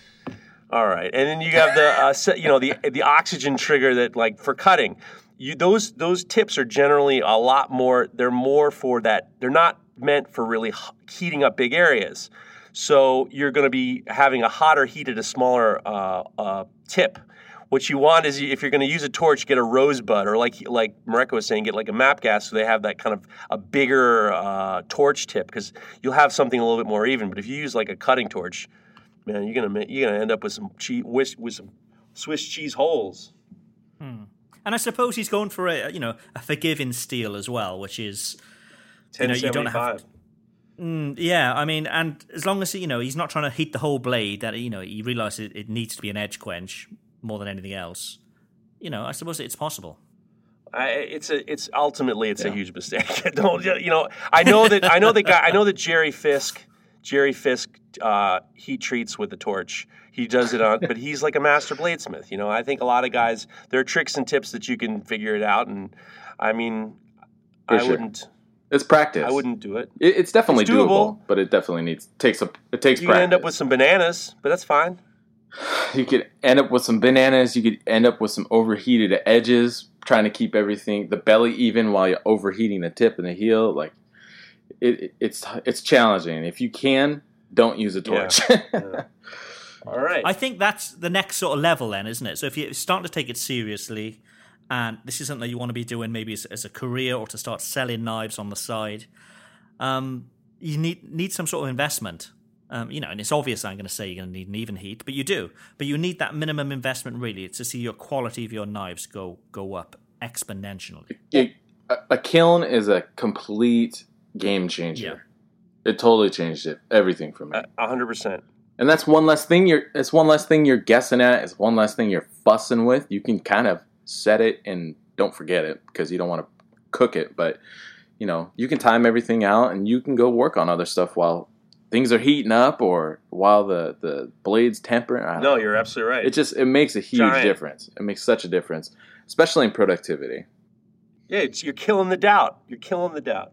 All right, and then you have the, uh, se- you know, the the oxygen trigger that like for cutting. You, those those tips are generally a lot more. They're more for that. They're not meant for really h- heating up big areas. So you're going to be having a hotter heat at a smaller uh, uh, tip. What you want is, if you're going to use a torch, get a rosebud, or like like Mareko was saying, get like a map gas, so they have that kind of a bigger uh, torch tip, because you'll have something a little bit more even. But if you use like a cutting torch, man, you're gonna ma- you're gonna end up with some cheese with, with some Swiss cheese holes. And I suppose he's going for a you know a forgiving steel as well, which is you know you don't have. Mm, yeah, I mean, and as long as you know he's not trying to heat the whole blade, that you know he realizes it, it needs to be an edge quench more than anything else. You know, I suppose it's possible. I, it's a, it's ultimately it's yeah. a huge mistake. Don't you know? I know that I know the guy. I know that Jerry Fisk, Jerry Fisk, uh, he treats with the torch. He does it on, but he's like a master bladesmith. You know, I think a lot of guys, there are tricks and tips that you can figure it out. And I mean, For I sure. wouldn't. It's practice. I wouldn't do it. it it's definitely it's doable, doable, but it definitely needs takes a it takes. You practice. can end up with some bananas, but that's fine. You could end up with some bananas. You could end up with some overheated edges, trying to keep everything the belly even while you're overheating the tip and the heel. Like it, it it's it's challenging. If you can, don't use a torch. Yeah. Yeah. All right. I think that's the next sort of level then, isn't it? So if you're starting to take it seriously, and this is something that you want to be doing maybe as, as a career or to start selling knives on the side, um, you need need some sort of investment. Um, you know, and it's obvious I'm going to say you're going to need an even heat, but you do. But you need that minimum investment really to see your quality of your knives go go up exponentially. It, a, a kiln is a complete game changer. Yeah. It totally changed it, everything for me. A hundred percent. And that's one less thing you're. It's one less thing you're guessing at. It's one less thing you're fussing with. You can kind of set it and don't forget it because you don't want to cook it. But you know, you can time everything out and you can go work on other stuff while things are heating up or while the the blades temper. I don't No, know. you're absolutely right. It just it makes a huge Giant. difference. It makes such a difference, especially in productivity. Yeah, it's, you're killing the doubt. You're killing the doubt.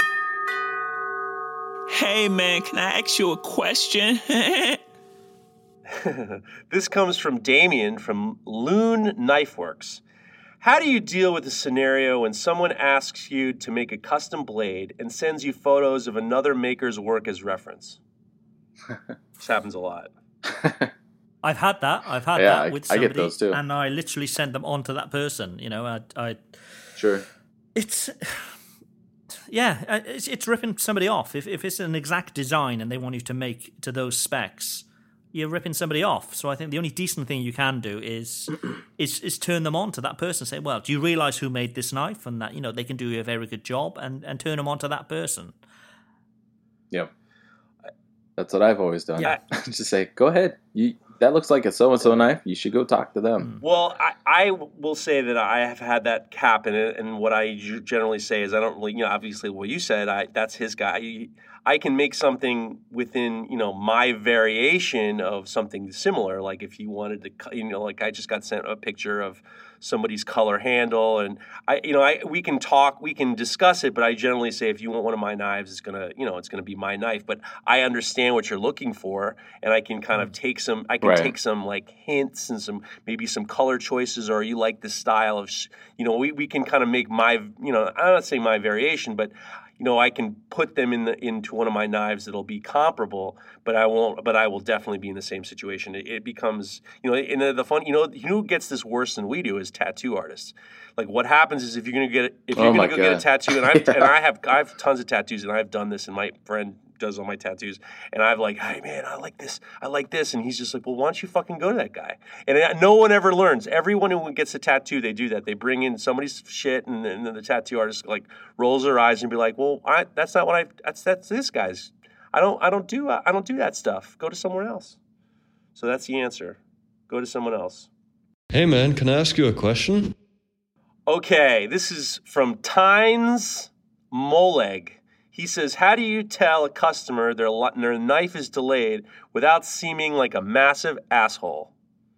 Hey, man, can I ask you a question? This comes from Damien from Loon Knife Works. How do you deal with the scenario when someone asks you to make a custom blade and sends you photos of another maker's work as reference? This happens a lot. I've had that. I've had Yeah, that I- with I somebody, get those too. and I literally send them on to that person. You know, I, I Sure. it's yeah, uh, it's, it's ripping somebody off. If if it's an exact design and they want you to make to those specs, you're ripping somebody off. So I think the only decent thing you can do is is is turn them on to that person. Say, well, do you realize who made this knife, and that you know they can do a very good job, and and turn them on to that person. Yep. That's what I've always done. Yeah. Just say, go ahead. You that looks like a so and so knife. You should go talk to them. Well, I, I will say that I have had that happen, and, and what I g- generally say is I don't really, you know, obviously what you said, I that's his guy. I can make something within, you know, my variation of something similar. Like if you wanted to, cu- you know, like I just got sent a picture of somebody's color handle, and I, you know, I we can talk, we can discuss it, but I generally say if you want one of my knives, it's gonna, you know, it's gonna be my knife. But I understand what you're looking for, and I can kind of take some, I can Right. take some like hints and some maybe some color choices, or you like this style of, sh- you know, we we can kind of make my, you know, I'm not saying my variation, but you know, I can put them in the into one of my knives that'll be comparable, but I won't. But I will definitely be in the same situation. It, it becomes, you know, and the, the fun, you know, you know who gets this worse than we do is tattoo artists. Like what happens is if you're gonna get if you're Oh my gonna go get a God. tattoo, and I Yeah. and I have I have tons of tattoos, and I've done this, and my friend does all my tattoos, and I've like, hey man, I like this, I like this, and he's just like, well, why don't you fucking go to that guy? And it- no one ever learns. Everyone who gets a tattoo, they do that. They bring in somebody's shit, and, and then the tattoo artist like rolls their eyes and be like, well, I, that's not what I, that's that's this guy's. I don't, I don't do, I don't do that stuff. Go to someone else. So that's the answer. Go to someone else. Hey man, can I ask you a question? Okay, this is from Tynes Moleg. He says, how do you tell a customer their, their knife is delayed without seeming like a massive asshole?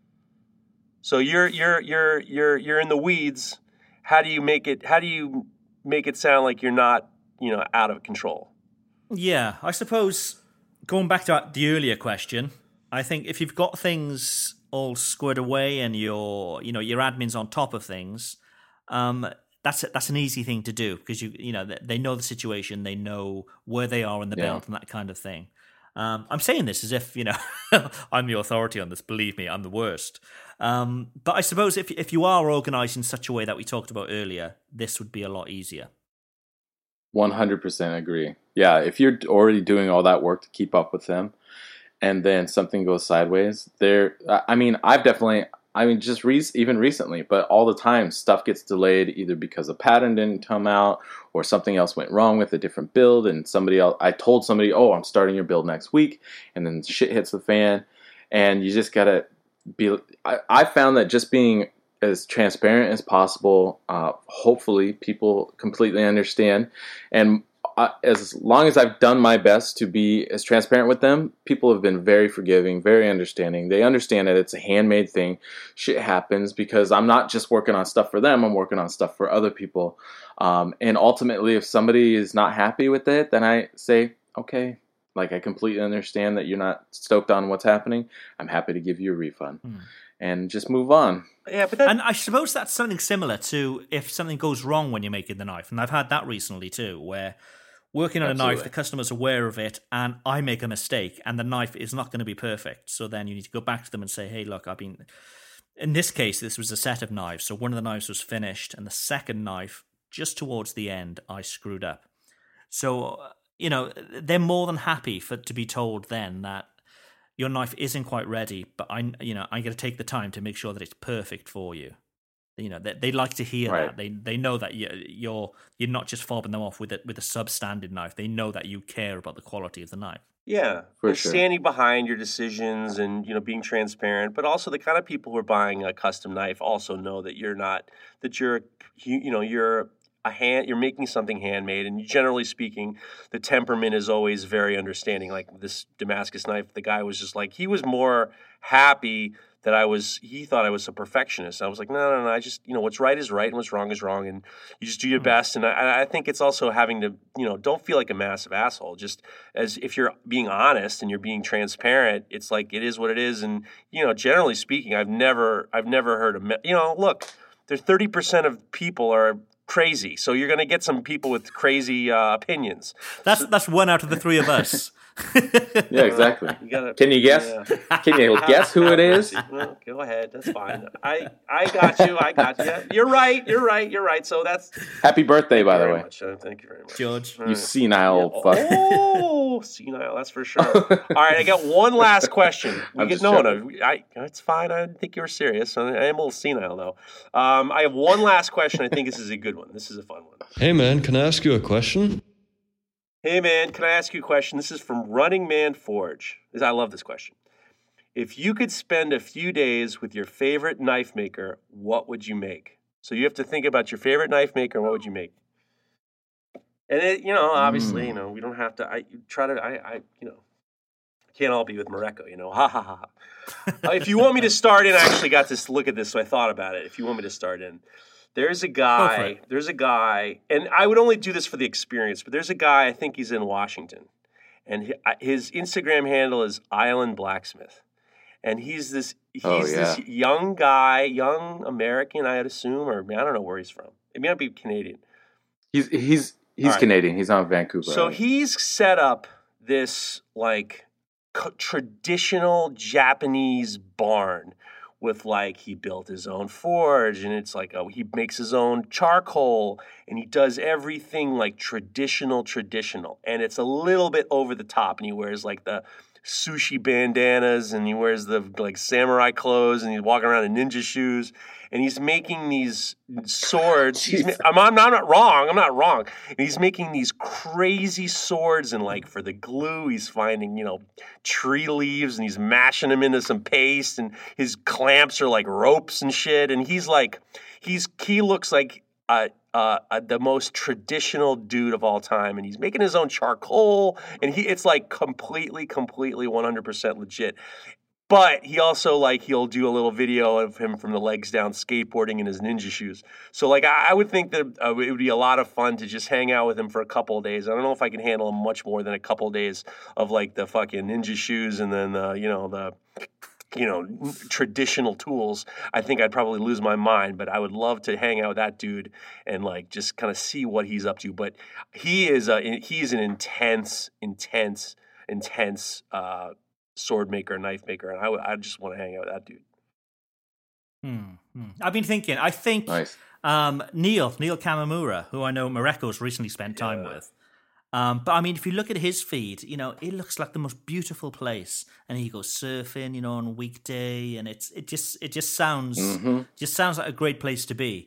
So you're you're you're you're you're in the weeds. How do you make it how do you make it sound like you're not, you know, out of control? Yeah, I suppose going back to the earlier question, I think if you've got things all squared away and your, you know, your admin's on top of things, um, that's a, that's an easy thing to do because you you know they know the situation, they know where they are in the Yeah. belt and that kind of thing. Um, I'm saying this as if, you know, I'm the authority on this. Believe me, I'm the worst. Um, but I suppose if if you are organised in such a way that we talked about earlier, this would be a lot easier. one hundred percent agree. Yeah, if you're already doing all that work to keep up with them, and then something goes sideways, there. I mean, I've definitely. I mean, just re- even recently, but all the time, stuff gets delayed either because a pattern didn't come out or something else went wrong with a different build, and somebody else. I told somebody, "Oh, I'm starting your build next week," and then shit hits the fan, and you just gotta be. I, I found that just being as transparent as possible, uh, hopefully, people completely understand, and. Uh, as long as I've done my best to be as transparent with them, people have been very forgiving, very understanding. They understand that it's a handmade thing. Shit happens because I'm not just working on stuff for them. I'm working on stuff for other people. Um, and ultimately, if somebody is not happy with it, then I say, okay, like I completely understand that you're not stoked on what's happening. I'm happy to give you a refund mm. and just move on. Yeah, but that- and I suppose that's something similar to if something goes wrong when you're making the knife. And I've had that recently too, where working on Absolutely. a knife, the customer's aware of it, and I make a mistake, and the knife is not going to be perfect. So then you need to go back to them and say, hey, look, I've been... In this case, this was a set of knives. So one of the knives was finished, and the second knife, just towards the end, I screwed up. So, you know, they're more than happy for to be told then that your knife isn't quite ready, but I, you know, I'm going to take the time to make sure that it's perfect for you. You know, they, they like to hear right. that. They they know that you, you're you're not just fobbing them off with a, with a substandard knife. They know that you care about the quality of the knife. Yeah, for and sure. Standing behind your decisions and, you know, being transparent, but also the kind of people who are buying a custom knife also know that you're not that you're you, you know you're a hand you're making something handmade, and generally speaking, the temperament is always very understanding. Like this Damascus knife, the guy was just like he was more happy that I was, he thought I was a perfectionist. I was like, no, no, no, I just, you know, what's right is right and what's wrong is wrong. And you just do your best. And I, I think it's also having to, you know, don't feel like a massive asshole. Just as if you're being honest and you're being transparent, it's like, it is what it is. And, you know, generally speaking, I've never, I've never heard of, you know, look, there's thirty percent of people are crazy. So you're going to get some people with crazy uh, opinions. That's, so, that's one out of the three of us. Yeah, exactly. You gotta, can you guess? Yeah. Can you guess who it is? Well, go ahead. That's fine. I, I got you. I got you. You're right. You're right. You're right. So that's happy birthday, by the way. Much. Thank you very much, George. You senile yeah. fuck. Oh, senile. That's for sure. All right, I got one last question. We I'm get, just no, joking. no. I, it's fine. I didn't think you were serious. I am a little senile though. Um, I have one last question. I think this is a good one. This is a fun one. Hey man, can I ask you a question? Hey, man, can I ask you a question? This is from Running Man Forge. I love this question. If you could spend a few days with your favorite knife maker, what would you make? So you have to think about your favorite knife maker, what would you make? And, it, you know, obviously, mm. you know, we don't have to, I try to, I, I you know, can't all be with Mareko, you know, ha, ha, ha. uh, if you want me to start in, I actually got to look at this, so I thought about it. If you want me to start in. There's a guy, there's a guy, and I would only do this for the experience, but there's a guy, I think he's in Washington, and his Instagram handle is Island Blacksmith. And he's this he's oh, yeah. this young guy, young American, I'd assume, or I don't know where he's from. It may not be Canadian. He's he's he's right. Canadian. He's on Vancouver. So right? he's set up this like traditional Japanese barn. With like he built his own forge, and it's like a, he makes his own charcoal, and he does everything like traditional, traditional, and it's a little bit over the top. And he wears like the sushi bandanas, and he wears the like samurai clothes, and he's walking around in ninja shoes, and he's making these swords. He's, I'm, I'm not wrong. I'm not wrong. And he's making these crazy swords, and like for the glue, he's finding you know tree leaves, and he's mashing them into some paste, and his clamps are like ropes and shit. And he's like, he's he looks like a uh, uh, the most traditional dude of all time, and he's making his own charcoal, and he it's like completely, completely one hundred percent legit. But he also, like, he'll do a little video of him from the legs down skateboarding in his ninja shoes. So, like, I, I would think that uh, it would be a lot of fun to just hang out with him for a couple of days. I don't know if I can handle him much more than a couple of days of, like, the fucking ninja shoes and then, uh, you know, the, you know, traditional tools. I think I'd probably lose my mind. But I would love to hang out with that dude and, like, just kind of see what he's up to. But he is, a, he's an intense, intense, intense, uh, sword maker, knife maker, and I, w- I just want to hang out with that dude. Hmm, hmm. I've been thinking, I think Nice. um, Neil, Neil Kamamura, who I know Mareko's recently spent time Yeah. with. Um, but I mean, if you look at his feed, you know, it looks like the most beautiful place. And he goes surfing, you know, on a weekday, and it's it just it just sounds Mm-hmm. just sounds like a great place to be.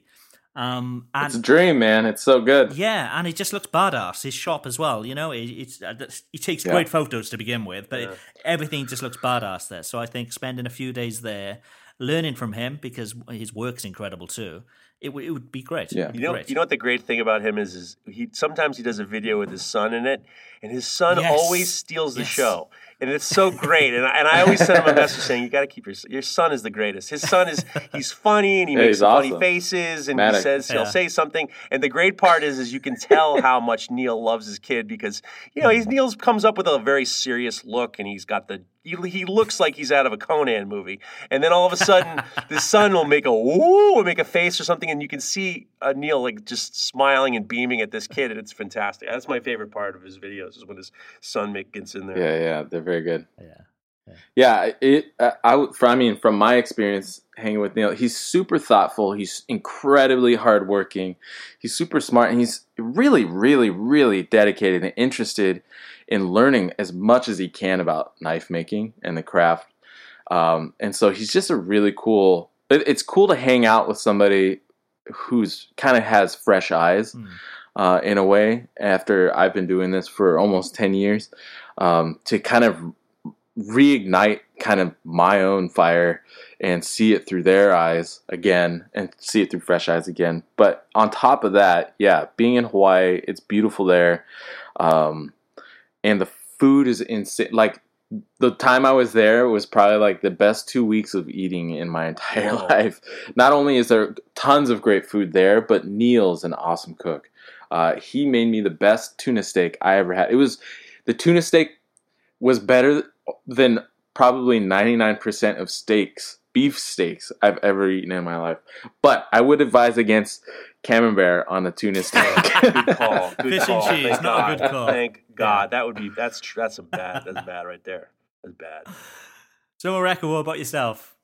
Um, and It's a dream, man. It's so good. yeah, and it just looks badass. His shop as well, you know. It, it's uh, he takes Yeah. great photos to begin with, but it, everything just looks badass there. So I think spending a few days there, learning from him because his work's incredible too. It, w- it would be great. Yeah. It'd be You know, great. you know what the great thing about him is? Is he sometimes he does a video with his son in it, and his son Yes. always steals the Yes. show, and it's so great. And I, and I always send him a message saying, "You got to keep your your son is the greatest. His son is he's funny and he Yeah, makes he's some funny awesome. faces and Manic. he says he'll Yeah. say something." And the great part is, is you can tell how much Neil loves his kid because you know he's Neil's comes up with a very serious look, and he's got the he, he looks like he's out of a Conan movie, and then all of a sudden the son will make a woo, or make a face or something, and you can see uh, Neil like just smiling and beaming at this kid, and it's fantastic. That's my favorite part of his videos is when his son make, gets in there. Yeah, yeah, they're very good. Yeah. Yeah, it. Uh, I would. From, I mean, from my experience hanging with Neil, he's super thoughtful. He's incredibly hardworking. He's super smart, and he's really, really, really dedicated and interested in learning as much as he can about knife making and the craft. Um, and so he's just a really cool. It, it's cool to hang out with somebody who's kind of has fresh eyes. Hmm. Uh, in a way, after I've been doing this for almost ten years, um, to kind of reignite kind of my own fire and see it through their eyes again and see it through fresh eyes again. But on top of that, yeah, being in Hawaii, it's beautiful there. Um, and the food is insane. Like, the time I was there was probably like the best two weeks of eating in my entire Wow. life. Not only is there tons of great food there, but Neil's an awesome cook. Uh, he made me the best tuna steak I ever had. It was, the tuna steak was better than probably ninety-nine percent of steaks, beef steaks I've ever eaten in my life. But I would advise against camembert on a tuna steak. Good call. Good Fish and call. cheese, Thank not a God. good call. Thank God. That would be that's tr- that's a bad that's bad right there. That's bad. So Mareko, what about yourself?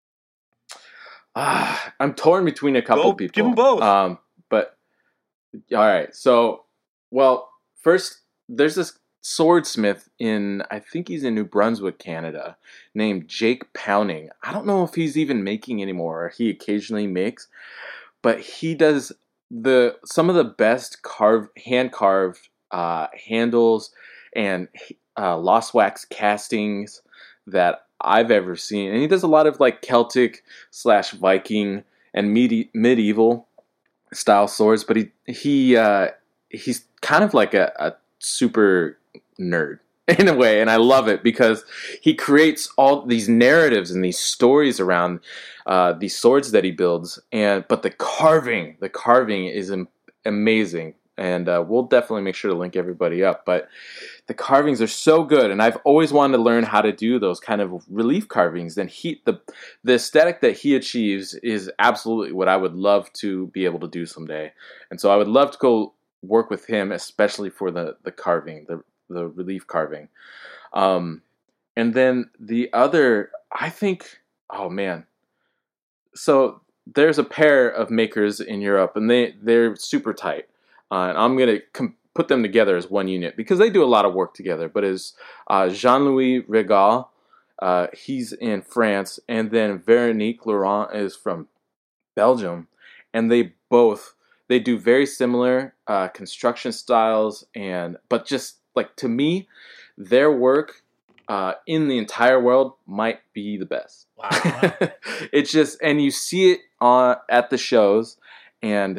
Ah, I'm torn between a couple Go- people. give 'em both. Um, but all right. So, well, first, there's this swordsmith in, I think he's in New Brunswick, Canada, named Jake Pounding. I don't know if he's even making anymore, or he occasionally makes, but he does the some of the best carved, hand carved uh, handles and uh, lost wax castings that I've ever seen. And he does a lot of like Celtic slash Viking and medi- medieval style swords, but he he uh, he's kind of like a, a super nerd in a way, and I love it because he creates all these narratives and these stories around uh, these swords that he builds. And but the carving, the carving is am- amazing, and uh, we'll definitely make sure to link everybody up. But the carvings are so good, and I've always wanted to learn how to do those kind of relief carvings. And he, the the aesthetic that he achieves is absolutely what I would love to be able to do someday. And so I would love to go work with him, especially for the the carving, the the relief carving. Um, and then the other, I think, oh man. So there's a pair of makers in Europe, and they, they're super tight. Uh, and I'm going to com- put them together as one unit because they do a lot of work together. But it's uh, Jean-Louis Regal, uh, he's in France, and then Veronique Laurent is from Belgium. And they both, they do very similar uh, construction styles, and but just like, to me, their work uh, in the entire world might be the best. Wow. It's just, and you see it on at the shows, and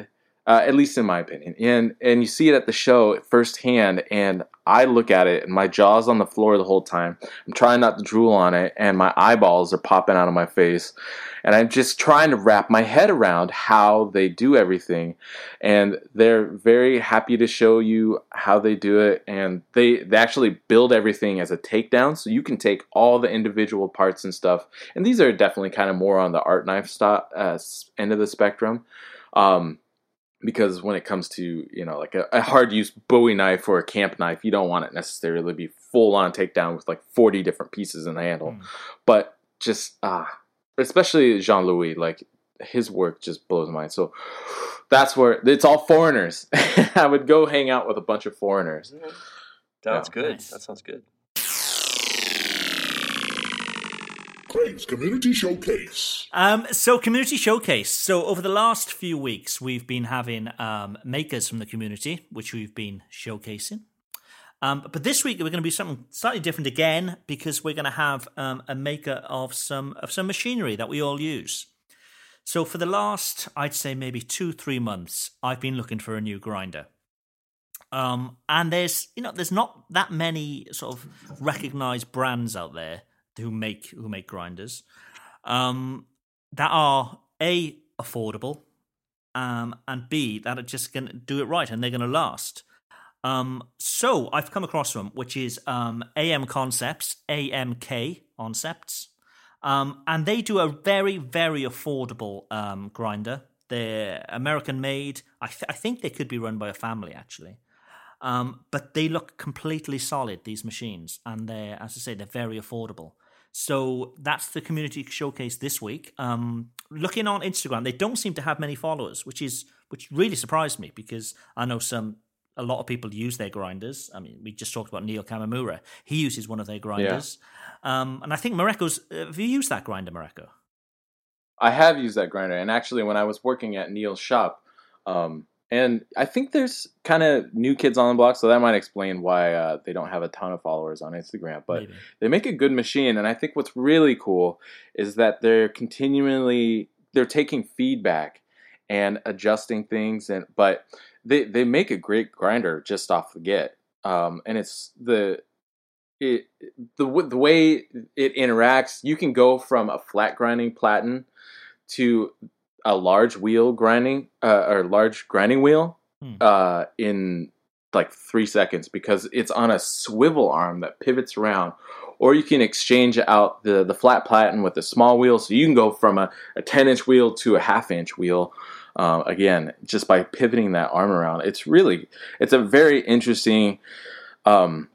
uh, at least in my opinion. And and you see it at the show firsthand, and I look at it, and my jaw's on the floor the whole time. I'm trying not to drool on it, and my eyeballs are popping out of my face. And I'm just trying to wrap my head around how they do everything. And they're very happy to show you how they do it. And they, they actually build everything as a takedown. So you can take all the individual parts and stuff. And these are definitely kind of more on the art knife stop, uh, end of the spectrum. Um, because when it comes to, you know, like a, a hard use Bowie knife or a camp knife, you don't want it necessarily to be full on takedown with like forty different pieces in the handle. Mm. But just, ah, uh, especially Jean-Louis, like his work just blows my mind. So that's where it's all foreigners. I would go hang out with a bunch of foreigners. Mm-hmm. Sounds yeah. good. Nice. That sounds good. Craig's Community Showcase. Um, so Community Showcase. So over the last few weeks, we've been having um, makers from the community, which we've been showcasing. Um, but this week we're going to be something slightly different again, because we're going to have um, a maker of some of some machinery that we all use. So for the last, I'd say maybe two, three months, I've been looking for a new grinder. Um, and there's you know there's not that many sort of recognized brands out there who make who make grinders um, that are A, affordable, um, and B, that are just going to do it right and they're going to last. Um, so I've come across them, which is um, A M Concepts, A M K Concepts, um, and they do a very, very affordable um, grinder. They're American made. I, th- I think they could be run by a family, actually. Um, but they look completely solid, these machines, and they're, as I say, they're very affordable. So that's the community showcase this week. Um, looking on Instagram, they don't seem to have many followers, which is which really surprised me, because I know some a lot of people use their grinders. I mean, we just talked about Neil Kamimura. He uses one of their grinders. Yeah. Um, and I think Mareko's, uh, have you used that grinder, Mareko? I have used that grinder. And actually, when I was working at Neil's shop, um, and I think there's kind of new kids on the block, so that might explain why uh, they don't have a ton of followers on Instagram. But Maybe. They make a good machine. And I think what's really cool is that they're continually, they're taking feedback and adjusting things. And but they, they make a great grinder just off the get. Um, and it's the... It, the the way it interacts, you can go from a flat grinding platen to a large wheel grinding uh, or large grinding wheel hmm. uh, in like three seconds because it's on a swivel arm that pivots around. Or you can exchange out the, the flat platen with the small wheel, so you can go from a, a ten inch wheel to a half inch wheel. Uh, again, just by pivoting that arm around. It's really it's a very interesting. Um,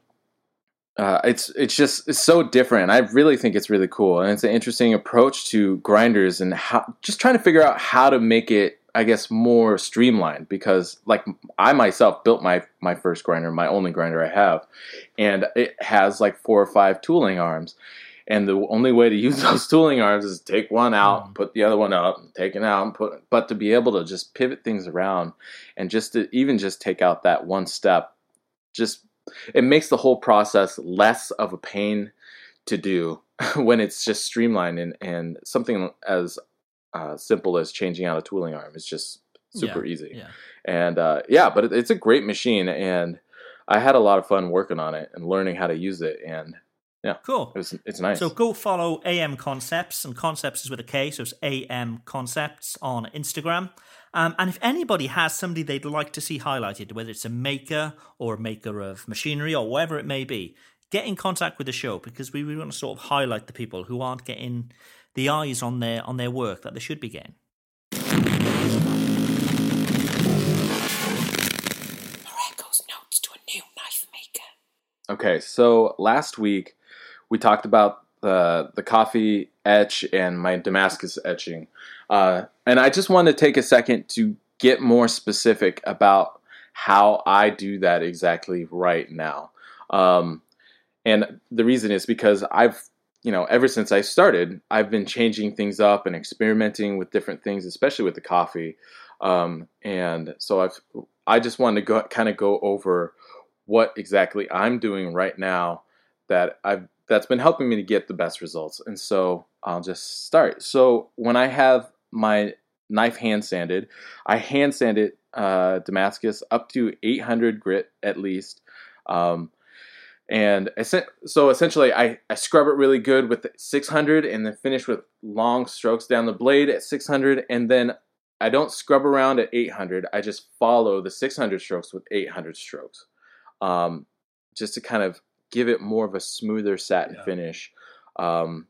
Uh, it's it's just it's so different. I really think it's really cool, and it's an interesting approach to grinders and how just trying to figure out how to make it, I guess, more streamlined. Because like I myself built my my first grinder, my only grinder I have, and it has like four or five tooling arms, and the only way to use those tooling arms is take one out, mm. put the other one up, take it out, and put. But to be able to just pivot things around, and just to even just take out that one step, just. It makes the whole process less of a pain to do when it's just streamlined, and, and something as uh, simple as changing out a tooling arm is just super yeah, easy. Yeah. And uh, yeah, but it, it's a great machine, and I had a lot of fun working on it and learning how to use it. And yeah, cool. It was, it's nice. So go follow A M Concepts, and Concepts is with a K, so it's A M Concepts on Instagram. Um, and if anybody has somebody they'd like to see highlighted, whether it's a maker or a maker of machinery or whatever it may be, get in contact with the show, because we, we want to sort of highlight the people who aren't getting the eyes on their on their work that they should be getting. Mareko's notes to a new knife maker. Okay, so last week we talked about the the coffee etch and my Damascus etching. Uh, and I just wanted to take a second to get more specific about how I do that exactly right now. Um, and the reason is because I've, you know, ever since I started, I've been changing things up and experimenting with different things, especially with the coffee. Um, and so I've, I just wanted to go, kind of go over what exactly I'm doing right now that I've, that's been helping me to get the best results. And so I'll just start. So when I have my knife hand sanded. I hand sanded uh, Damascus up to eight hundred grit at least. Um, and so essentially I, I scrub it really good with six hundred and then finish with long strokes down the blade at six hundred. And then I don't scrub around at eight hundred. I just follow the six hundred strokes with eight hundred strokes. Um, just to kind of give it more of a smoother satin yeah. finish um,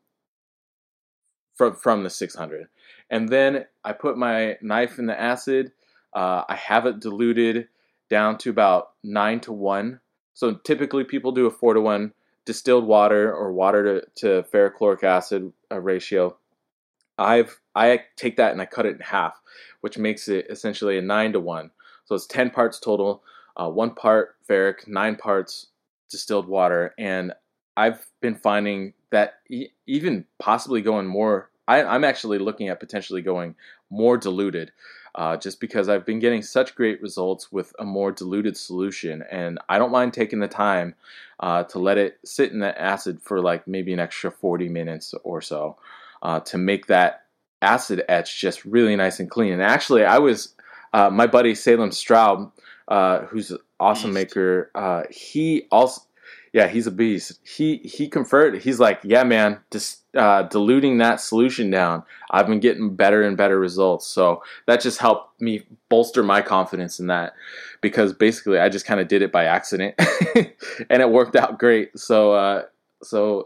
from, from the six hundred. And then I put my knife in the acid. Uh, I have it diluted down to about nine to one. So typically people do a four to one distilled water or water to, to ferrochloric acid uh, ratio. I've I take that and I cut it in half, which makes it essentially a nine to one. So it's ten parts total, uh, one part ferric, nine parts distilled water. And I've been finding that e- even possibly going more, I, I'm actually looking at potentially going more diluted. Uh, just because I've been getting such great results with a more diluted solution. And I don't mind taking the time uh, to let it sit in the acid for like maybe an extra forty minutes or so uh, to make that acid etch just really nice and clean. And actually, I was, uh, my buddy Salem Straub, uh, who's an awesome beast. maker, uh, he also, yeah, he's a beast. He he conferred. He's like, yeah, man, just uh, diluting that solution down, I've been getting better and better results. So that just helped me bolster my confidence in that, because basically I just kind of did it by accident, and it worked out great. So uh, so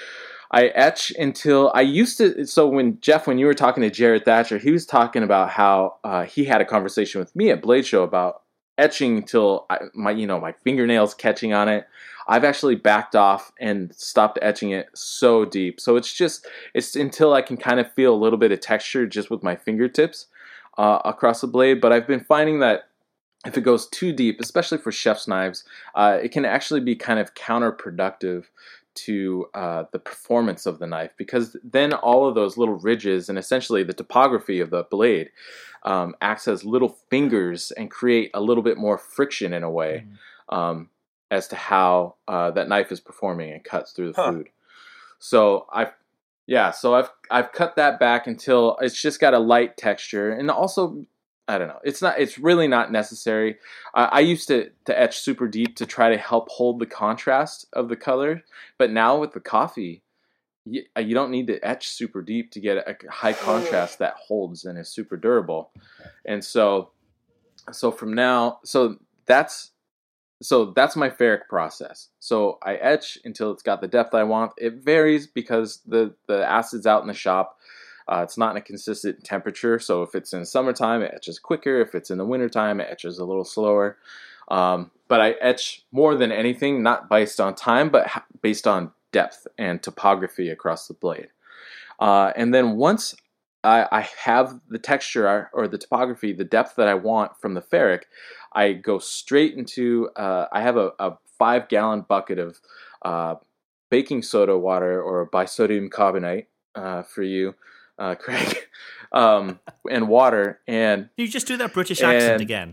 I etch until I used to. So when Jeff, when you were talking to Jared Thatcher, he was talking about how uh, he had a conversation with me at Blade Show about etching until I, my you know my fingernails catching on it. I've actually backed off and stopped etching it so deep. So it's just, it's until I can kind of feel a little bit of texture just with my fingertips uh, across the blade. But I've been finding that if it goes too deep, especially for chef's knives, uh, it can actually be kind of counterproductive to uh, the performance of the knife, because then all of those little ridges and essentially the topography of the blade um, acts as little fingers and create a little bit more friction in a way. Mm-hmm. Um, as to how uh, that knife is performing and cuts through the huh. food. So I've, yeah, so I've I've cut that back until it's just got a light texture, and also I don't know, it's not, it's really not necessary. Uh, I used to to etch super deep to try to help hold the contrast of the color, but now with the coffee, you, you don't need to etch super deep to get a high contrast that holds and is super durable, and so so from now, so that's. So that's my ferric process. So I etch until it's got the depth I want. It varies because the, the acid's out in the shop. Uh, it's not in a consistent temperature. So if it's in summertime, it etches quicker. If it's in the wintertime, it etches a little slower. Um, but I etch more than anything, not based on time, but ha- based on depth and topography across the blade. Uh, and then once I, I have the texture or, or the topography, the depth that I want from the ferric, I go straight into, uh, I have a, a five gallon bucket of uh, baking soda water, or bisodium carbonate uh, for you, uh, Craig, um, and water. And you just do that British accent again.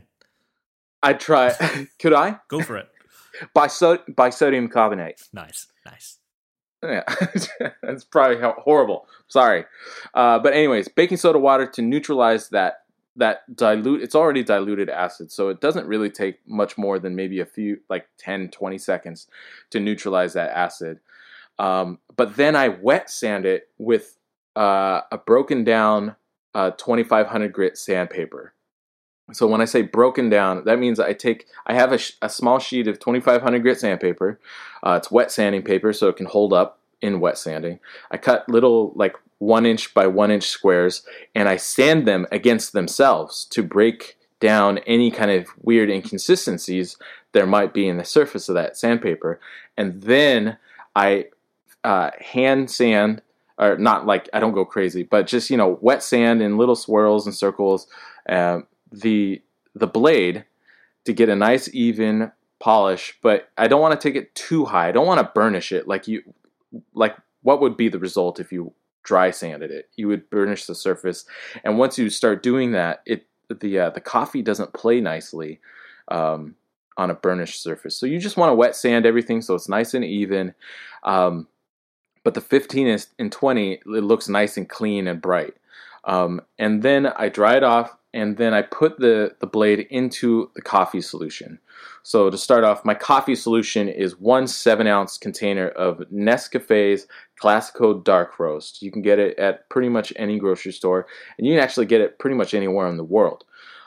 I try. Could I? Go for it. Biso- bisodium carbonate. Nice, nice. Yeah, that's probably horrible. Sorry. Uh, but anyways, baking soda water to neutralize that that dilute, it's already diluted acid, so it doesn't really take much more than maybe a few, like ten, twenty seconds to neutralize that acid. Um, but then I wet sand it with uh, a broken down uh, twenty-five hundred grit sandpaper. So when I say broken down, that means I take, I have a, sh- a small sheet of twenty-five hundred grit sandpaper. Uh, it's wet sanding paper, so it can hold up in wet sanding. I cut little like one inch by one inch squares, and I sand them against themselves to break down any kind of weird inconsistencies there might be in the surface of that sandpaper. And then I uh, hand sand, or not like, I don't go crazy, but just, you know, wet sand in little swirls and circles, um, the the blade to get a nice even polish. But I don't want to take it too high. I don't want to burnish it like you, like what would be the result if you dry sanded it? You would burnish the surface, and once you start doing that, it the uh, the coffee doesn't play nicely um, on a burnished surface. So you just want to wet sand everything so it's nice and even. Um, but the fifteen and twenty, it looks nice and clean and bright. Um, and then I dry it off, and then I put the, the blade into the coffee solution. So to start off, my coffee solution is one seven ounce container of Nescafe's Classico Dark Roast. You can get it at pretty much any grocery store, and you can actually get it pretty much anywhere in the world.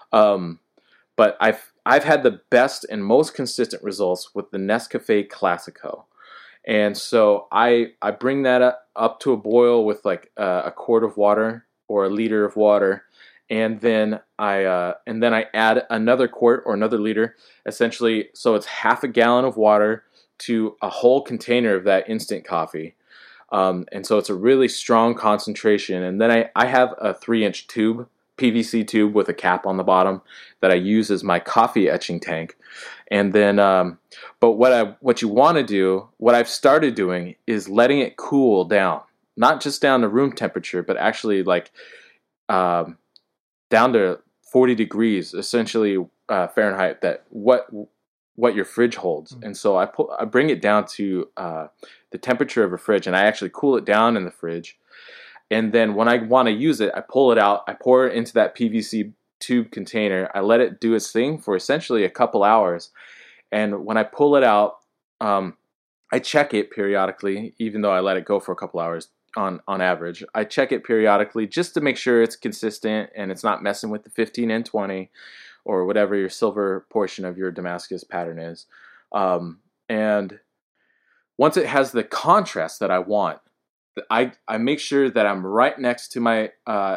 Um, but I've I've had the best and most consistent results with the Nescafe Classico. And so I I bring that up, up to a boil with like uh, a quart of water or a liter of water, and then I uh, and then I add another quart or another liter, essentially. So it's half a gallon of water to a whole container of that instant coffee, um, and so it's a really strong concentration. And then I I have a three inch tube, P V C tube with a cap on the bottom that I use as my coffee etching tank. And then, um, but what I what you want to do, what I've started doing is letting it cool down, not just down to room temperature, but actually like um, down to forty degrees, essentially uh, Fahrenheit. That what what your fridge holds. Mm-hmm. And so I put I bring it down to uh, the temperature of a fridge, and I actually cool it down in the fridge. And then when I want to use it, I pull it out, I pour it into that P V C tube container, I let it do its thing for essentially a couple hours. And when I pull it out, um, I check it periodically, even though I let it go for a couple hours on, on average. I check it periodically just to make sure it's consistent and it's not messing with the fifteen and twenty or whatever your silver portion of your Damascus pattern is. Um, and once it has the contrast that I want, I, I make sure that I'm right next to my uh,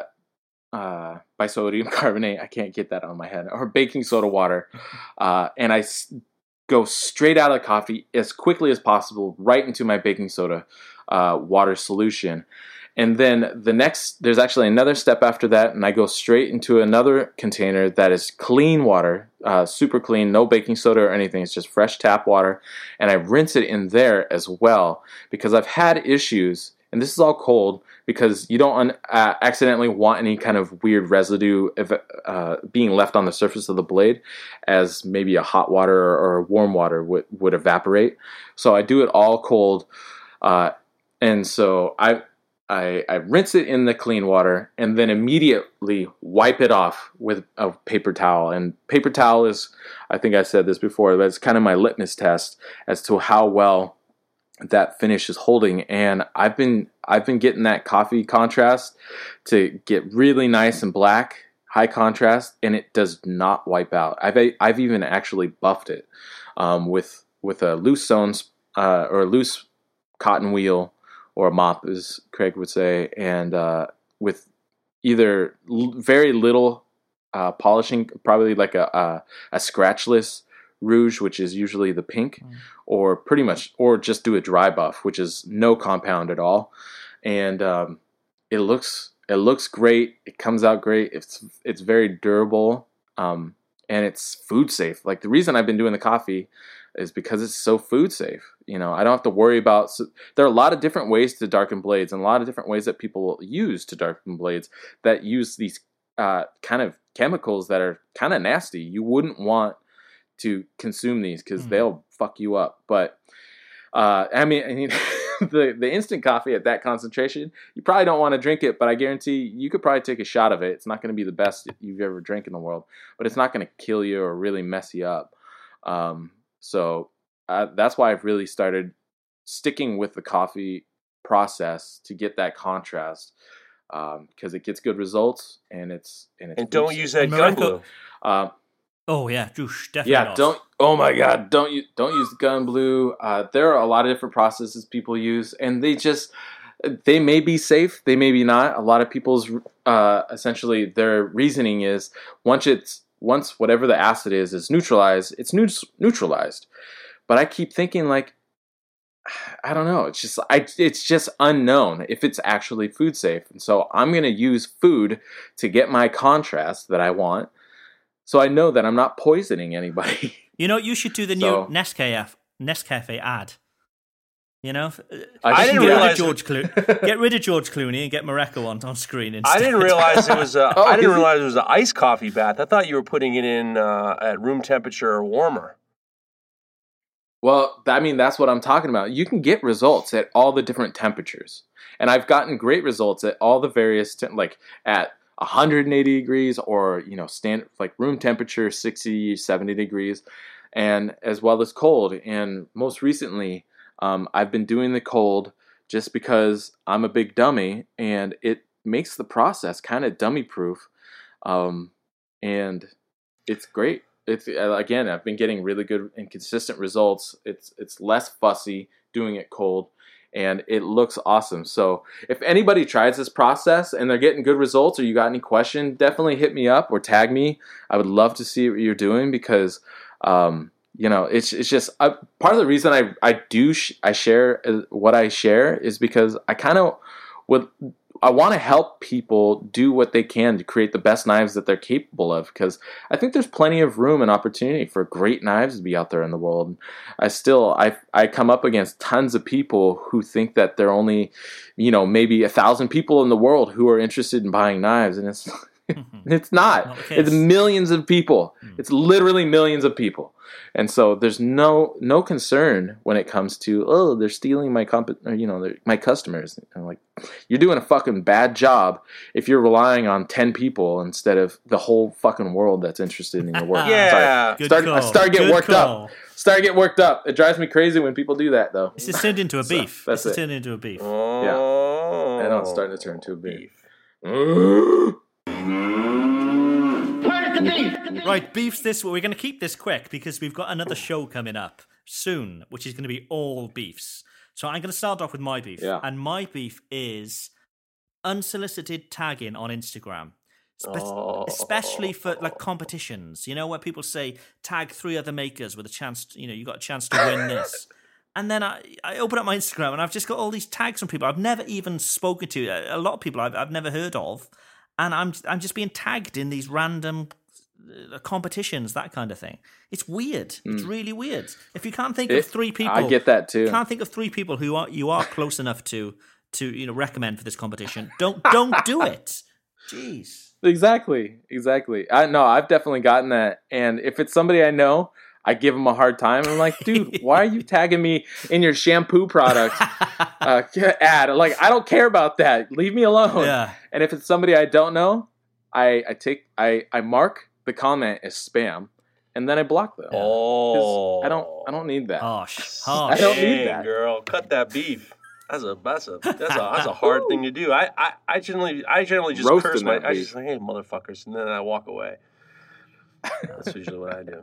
uh, bisodium carbonate. I can't get that on my head. Or baking soda water. Uh, and I s- go straight out of the coffee as quickly as possible right into my baking soda uh, water solution. And then the next, there's actually another step after that, and I go straight into another container that is clean water, uh, super clean, no baking soda or anything. It's just fresh tap water. And I rinse it in there as well because I've had issues. And this is all cold because you don't un- uh, accidentally want any kind of weird residue if, uh, being left on the surface of the blade as maybe a hot water or, or warm water would, would evaporate. So I do it all cold. Uh, and so I, I, I rinse it in the clean water and then immediately wipe it off with a paper towel. And paper towel is, I think I said this before, but it's kind of my litmus test as to how well that finish is holding. And I've been I've been getting that coffee contrast to get really nice and black, high contrast, and it does not wipe out. I've I've even actually buffed it um, with with a loose sewn uh, or a loose cotton wheel or a mop, as Craig would say, and uh, with either l- very little uh, polishing, probably like a a, a scratchless rouge, which is usually the pink, mm. or pretty much, or just do a dry buff, which is no compound at all, and um, it looks it looks great. It comes out great. It's it's very durable, um, and it's food safe. Like the reason I've been doing the coffee is because it's so food safe. You know, I don't have to worry about. So there are a lot of different ways to darken blades, and a lot of different ways that people use to darken blades that use these uh, kind of chemicals that are kind of nasty. You wouldn't want to consume these because mm. they'll fuck you up. But uh, I mean, I mean the the instant coffee at that concentration, you probably don't want to drink it. But I guarantee you could probably take a shot of it. It's not going to be the best you've ever drank in the world, but it's not going to kill you or really mess you up. Um, so uh, that's why I've really started sticking with the coffee process to get that contrast because um, it gets good results and it's and, it's and don't use that gun glue. Uh, Oh yeah, Joosh, definitely. Yeah, not. don't. Oh my God, don't you don't use gun blue. Uh, there are a lot of different processes people use, and they just they may be safe, they may be not. A lot of people's uh, essentially their reasoning is once it's once whatever the acid is is neutralized, it's neut- neutralized. But I keep thinking like I don't know. It's just I it's just unknown if it's actually food safe, and so I'm gonna use food to get my contrast that I want. So I know that I'm not poisoning anybody. You know, you should do the so, new Nescafe Nescafe ad. You know, I, I didn't get realize rid of George Clooney. Get rid of George Clooney and get Morocco on on screen instead. I didn't realize it was. A, oh, I didn't realize it was an iced coffee bath. I thought you were putting it in uh, at room temperature or warmer. Well, I mean, that's what I'm talking about. You can get results at all the different temperatures. And I've gotten great results at all the various, te- like at one hundred eighty degrees or, you know, stand like room temperature, sixty, seventy degrees, and as well as cold. And most recently, um, I've been doing the cold just because I'm a big dummy and it makes the process kind of dummy proof. Um, and it's great. It's again, I've been getting really good and consistent results. It's it's less fussy doing it cold, and it looks awesome. So if anybody tries this process and they're getting good results, or you got any question, definitely hit me up or tag me. I would love to see what you're doing because, um, you know, it's it's just uh, part of the reason I I do sh- I share what I share is because I kind of would. I want to help people do what they can to create the best knives that they're capable of, because I think there's plenty of room and opportunity for great knives to be out there in the world. I still, I I come up against tons of people who think that there are only, you know, maybe a thousand people in the world who are interested in buying knives, and it's it's not. not it's millions of people. Mm. It's literally millions of people. And so there's no no concern when it comes to, oh, they're stealing my comp- or, you know, my customers. And like, you're doing a fucking bad job if you're relying on ten people instead of the whole fucking world that's interested in your work. yeah, start, start, I start getting worked call. up. Start getting worked up. It drives me crazy when people do that, though. This is turned into a beef. So, that's this is it. turned into a beef. Oh. Yeah, I know it's starting to turn into a beef. Right, beefs this. We're going to keep this quick because we've got another show coming up soon, which is going to be all beefs. So I'm going to start off with my beef. Yeah. And my beef is unsolicited tagging on Instagram. Spe- Oh. Especially for like competitions, you know, where people say tag three other makers with a chance, to, you know, you got a chance to win this. And then I, I open up my Instagram and I've just got all these tags from people I've never even spoken to. A lot of people I've, I've never heard of. And I'm I'm just being tagged in these random uh, competitions, that kind of thing. It's weird. Mm. It's really weird. If you can't think it, of three people, I get that too. You can't think of three people who are you are close enough to to you know recommend for this competition. Don't don't do it. Jeez. Exactly. Exactly. I know. I've definitely gotten that. And if it's somebody I know, I give them a hard time. I'm like, dude, why are you tagging me in your shampoo product uh, ad? Like, I don't care about that. Leave me alone. Yeah. And if it's somebody I don't know, I, I take I, I mark the comment as spam, and then I block them. Oh, I don't I don't need that. Harsh. Harsh. I don't need that, girl. Cut that beef. That's a that's a that's a that's a hard thing to do. I, I, I generally I generally just Roasting curse my. that I beef. just say, hey, motherfuckers, and then I walk away. That's usually what I do.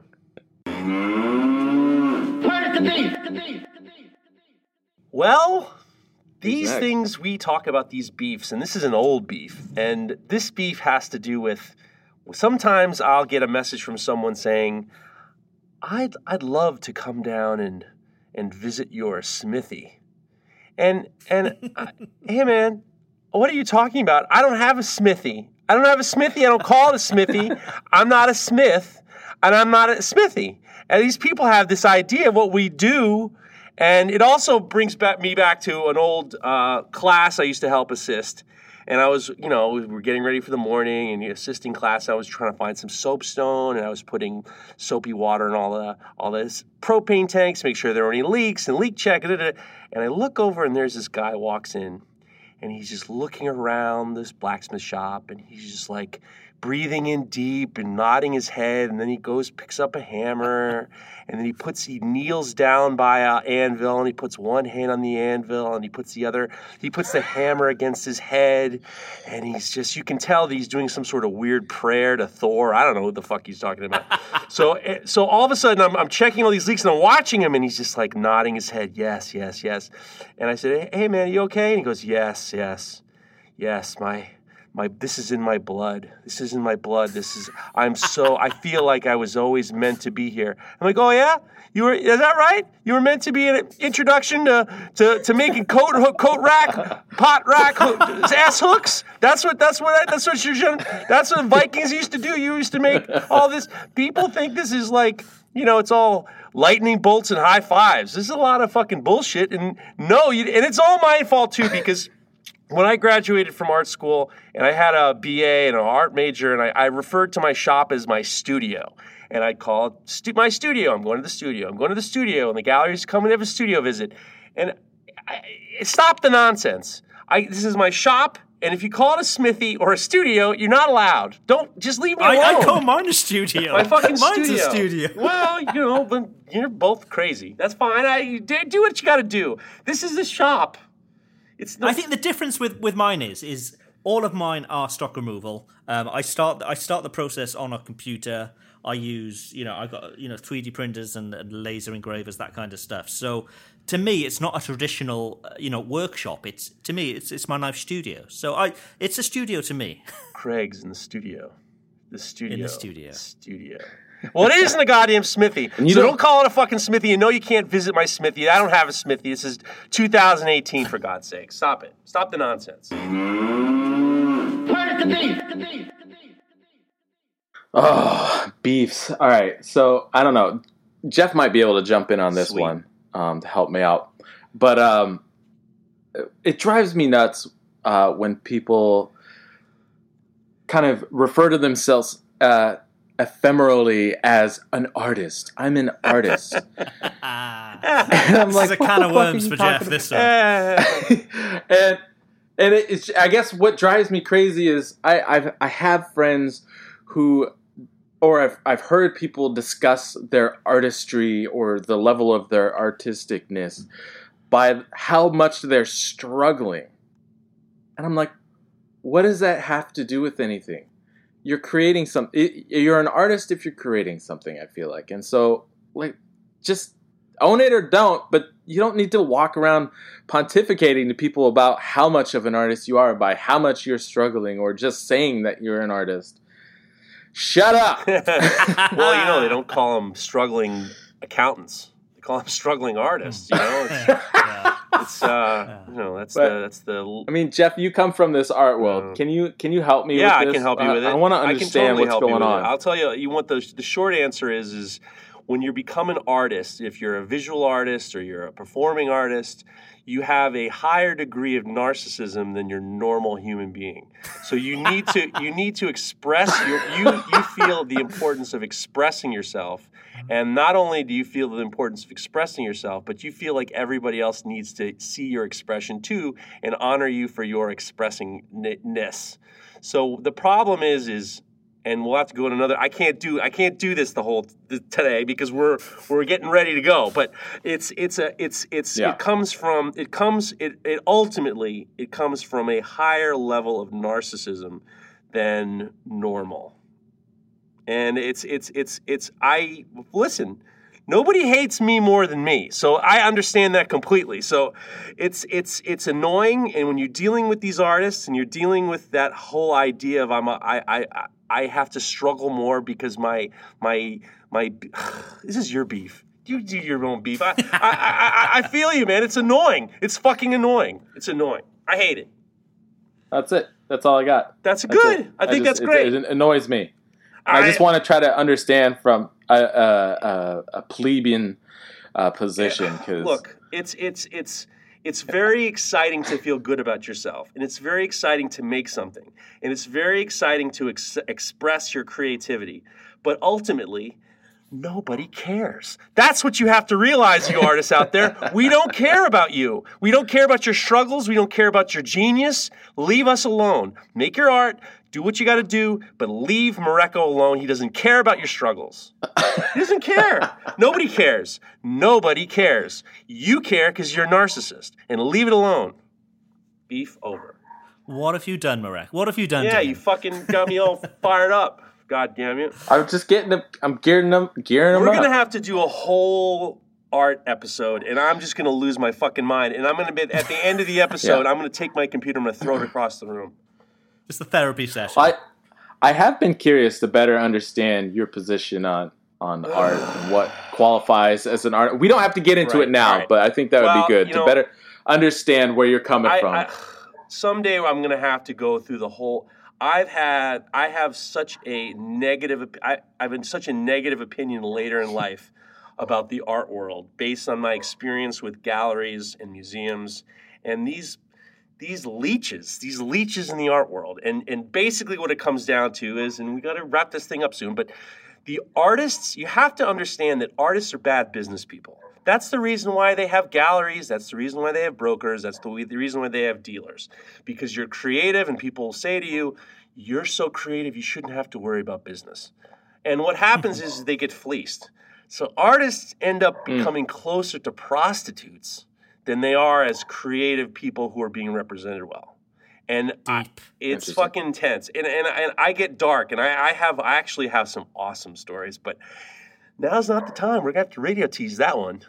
Well, these next? things we talk about, these beefs, and this is an old beef, and this beef has to do with sometimes I'll get a message from someone saying, I'd I'd love to come down and and visit your smithy. And and I, hey man, what are you talking about? I don't have a smithy. I don't have a smithy. I don't call it a smithy. I'm not a smith, and I'm not a smithy. And these people have this idea of what we do, and it also brings back me back to an old uh, class I used to help assist. And I was, you know, we were getting ready for the morning and the assisting class. I was trying to find some soapstone, and I was putting soapy water in all the all this propane tanks, make sure there were any leaks and leak check. Da, da, da. And I look over, and there's this guy walks in, and he's just looking around this blacksmith shop, and he's just like breathing in deep and nodding his head, and then he goes, picks up a hammer, and then he puts, he kneels down by an anvil, and he puts one hand on the anvil, and he puts the other, he puts the hammer against his head, and he's just, you can tell that he's doing some sort of weird prayer to Thor. I don't know what the fuck he's talking about. so, so all of a sudden, I'm, I'm checking all these leaks, and I'm watching him, and he's just like nodding his head, yes, yes, yes. And I said, hey, man, are you okay? And he goes, yes, yes, yes, my... My this is in my blood. This is in my blood. This is I'm so I feel like I was always meant to be here. I'm like, oh yeah, you were. Is that right? You were meant to be an introduction to to, to making coat hook, coat rack, pot rack, hook, ass hooks. That's what that's what that's what you're. That's what Vikings used to do. You used to make all this. People think this is like, you know, it's all lightning bolts and high fives. This is a lot of fucking bullshit. And no, you, and it's all my fault too, because when I graduated from art school and I had a B A and an art major, and I, I referred to my shop as my studio. And I'd call it stu- my studio. I'm going to the studio. I'm going to the studio. And the gallery's coming to have a studio visit. And I, stop the nonsense. I, this is my shop. And if you call it a smithy or a studio, you're not allowed. Don't just leave me alone. I, I call mine a studio. My fucking Mine's studio. a studio. Well, you know, but you're both crazy. That's fine. I do what you got to do. This is the shop. It's. No- I think the difference with, with mine is is all of mine are stock removal. Um, I start I start the process on a computer. I use, you know, I got, you know, three D printers and, and laser engravers, that kind of stuff. So to me, it's not a traditional, uh, you know, workshop. It's to me, it's it's my knife studio. So I, it's a studio to me. Craig's in the studio. The studio. In the studio. Studio. Well, it isn't a goddamn smithy. So don't, don't call it a fucking smithy. You know you can't visit my smithy. I don't have a smithy. This is two thousand eighteen, for God's sake. Stop it. Stop the nonsense. Where's the beef? The beef? Oh, beefs. All right. So I don't know. Jeff might be able to jump in on this Sweet. one um, to help me out. But um, it drives me nuts uh, when people kind of refer to themselves uh, ephemerally as an artist. I'm an artist. And I'm This like, is a what can the of fuck worms are you for talking Jeff. This about? one. and and it, it's, I guess what drives me crazy is I I've, I have friends who, or I've I've heard people discuss their artistry or the level of their artisticness by how much they're struggling, and I'm like, what does that have to do with anything? You're creating something. You're an artist if you're creating something, I feel like, and so like just own it or don't, but you don't need to walk around pontificating to people about how much of an artist you are by how much you're struggling or just saying that you're an artist. Shut up. Well, you know, they don't call them struggling accountants. They call them struggling artists, you know? It's, Yeah. it's uh, you know, that's But- the, that's the, I mean, Jeff, you come from this art world. Uh, Can you can you help me yeah, with this? I can help you Uh, with it. I want to I can understand totally what's help you going with it. on. I'll tell you, you want the, the short answer is, is when you become an artist, if you're a visual artist or you're a performing artist, you have a higher degree of narcissism than your normal human being. So you need to you need to express your you you feel the importance of expressing yourself. And not only do you feel the importance of expressing yourself, but you feel like everybody else needs to see your expression too and honor you for your expressingness. So the problem is is and we'll have to go in another. I can't do. I can't do this the whole th- today because we're we're getting ready to go. But it's it's a it's it's Yeah. it comes from it comes it it ultimately it comes from a higher level of narcissism than normal. And it's it's it's it's I listen. Nobody hates me more than me, so I understand that completely. So it's it's it's annoying, and when you're dealing with these artists and you're dealing with that whole idea of I'm a, I I I I have to struggle more because my my my this is your beef. You do your own beef. I I, I I feel you, man. It's annoying. It's fucking annoying. It's annoying. I hate it. That's it. That's all I got. That's That's good. it. I think just- that's great. It, it annoys me. I, just want to try to understand from a a, a, a plebeian uh, position. Cause Look, it's it's it's it's very exciting to feel good about yourself, and it's very exciting to make something, and it's very exciting to ex- express your creativity. But ultimately, nobody cares. That's what you have to realize, you artists out there. We don't care about you. We don't care about your struggles. We don't care about your genius. Leave us alone. Make your art. Do what you got to do, but leave Mareko alone. He doesn't care about your struggles. He doesn't care. Nobody cares. Nobody cares. You care because you're a narcissist, and leave it alone. Beef over. What have you done, Marek? What have you done? Yeah, to you him? fucking got me all fired up. God damn it. I'm just getting them. I'm gearing them. Gearing them We're up. going to have to do a whole art episode, and I'm just going to lose my fucking mind. And I'm going to be, at the end of the episode, Yeah. I'm going to take my computer, I'm going to throw it across the room. It's a therapy session. I I have been curious to better understand your position on on art and what qualifies as an art. We don't have to get into Right, it now, right. but I think that would Well, be good you to know, better understand where you're coming I, from. I, someday I'm going to have to go through the whole. I've had. I have such a negative. op- I, I've been such a negative opinion later in life about the art world, based on my experience with galleries and museums, and these these leeches, these leeches in the art world. And and basically what it comes down to is, and we got to wrap this thing up soon, but the artists, you have to understand that artists are bad business people. That's the reason why they have galleries. That's the reason why they have brokers. That's the, the reason why they have dealers. Because you're creative and people will say to you, you're so creative, you shouldn't have to worry about business. And what happens is they get fleeced. So artists end up becoming mm. closer to prostitutes than they are as creative people who are being represented well. And I, it's fucking intense. And, and and I get dark, and I, I have I actually have some awesome stories, but now's not the time. We're gonna have to radio tease that one.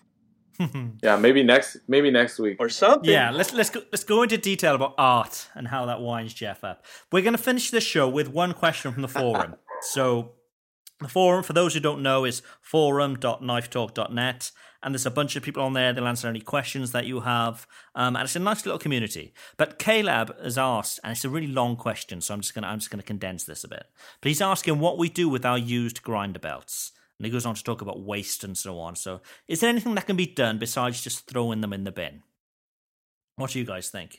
Yeah, maybe next maybe next week. Or something. Yeah, let's let's go let's go into detail about art and how that winds Jeff up. We're gonna finish the show with one question from the forum. So the forum, for those who don't know, is forum dot knife talk dot net. And there's a bunch of people on there. They'll answer any questions that you have. Um, and it's a nice little community. But Caleb has asked, and it's a really long question, so I'm just gonna I'm just gonna condense this a bit. But he's asking what we do with our used grinder belts. And he goes on to talk about waste and so on. So is there anything that can be done besides just throwing them in the bin? What do you guys think?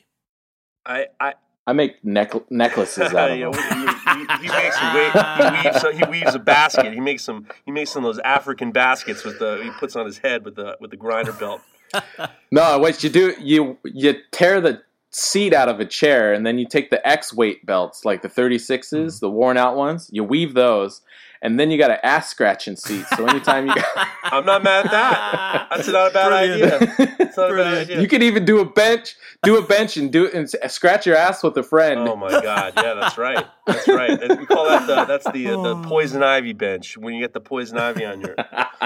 I I, I make neck- necklaces out of yeah, them. he, he, he makes he, he, weaves, so he weaves a basket. He makes some he makes some of those African baskets with the he puts on his head with the with the grinder belt. No, what you do, you you tear the seat out of a chair, and then you take the X weight belts, like the thirty-sixes, mm. the worn out ones. You weave those, and then you got an ass scratching seat. So anytime you got, I'm not mad at that. That's not a bad Brilliant. idea. That's not a bad idea. You could even do a bench, do a bench, and do it and scratch your ass with a friend. Oh my god, yeah, that's right. That's right. We call that the that's the uh, the poison ivy bench when you get the poison ivy on your.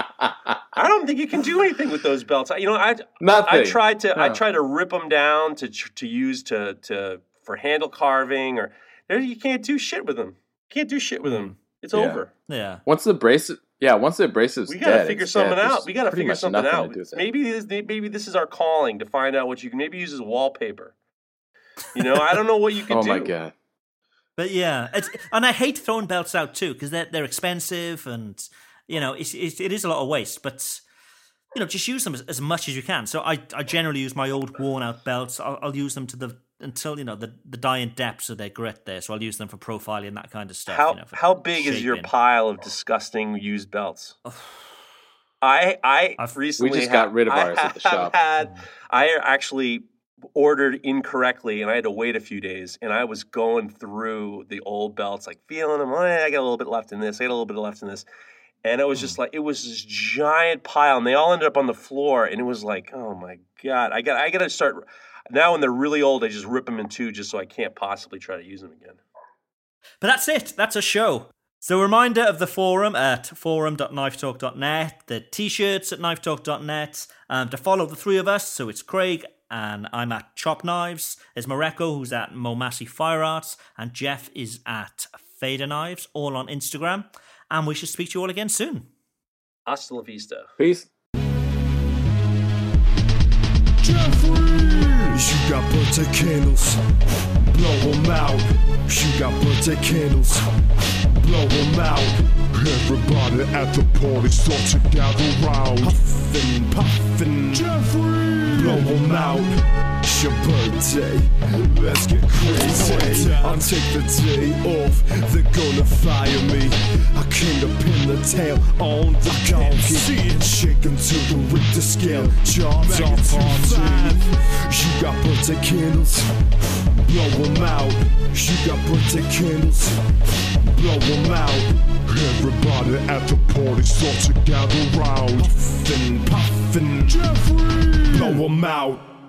I don't think you can do anything with those belts. You know, I Nothing. I tried to no. I tried to rip them down to to use to to for handle carving or you can't do shit with them. You can't do shit with them. It's yeah. over. Yeah. Once the bracelet, yeah, once the bracelet's we gotta dead, figure something dead. out. We gotta figure something out. To maybe this maybe this is our calling to find out what you can maybe use as wallpaper. You know, I don't know what you can oh do. Oh my god. But yeah, it's, and I hate throwing belts out too because they're they're expensive and you know it's, it's it is a lot of waste. But you know, just use them as, as much as you can. So I, I generally use my old worn out belts. I'll, I'll use them to the until you know the, the dying depths of their grit there. So I'll use them for profiling and that kind of stuff. How you know, how big shaping. is your pile of disgusting used belts? I I I've, recently we just have, got rid of ours I at the shop. Had, I actually ordered incorrectly and I had to wait a few days and I was going through the old belts like feeling them. Oh, I got a little bit left in this. I got a little bit left in this. And it was just like, it was this giant pile and they all ended up on the floor and it was like, oh my God, I got I got to start. Now when they're really old, I just rip them in two just so I can't possibly try to use them again. But that's it. That's a show. So a reminder of the forum at forum dot knife talk dot net, the t-shirts at knife talk dot net, um, to follow the three of us. So it's Craig and I'm at Chop Knives. There's Mareko, who's at Momassi Fire Arts, and Jeff is at Fader Knives, all on Instagram. And we should speak to you all again soon. Hasta la vista. Peace. Jeffrey, you got birthday candles, blow them out. You got birthday candles, blow them out. Everybody at the party start to gather round. Puffin', puffin', Jeffrey, blow them out. It's your birthday, let's get crazy. I'll take the day off, they're gonna fire me. I came to pin the tail on the donkey. Shaken to the Richter scale, jobs off party. You got birthday candles, blow them out. You got birthday candles, blow them out. Everybody at the party start to gather round. Puffin', puffin', Jeffrey, blow them out.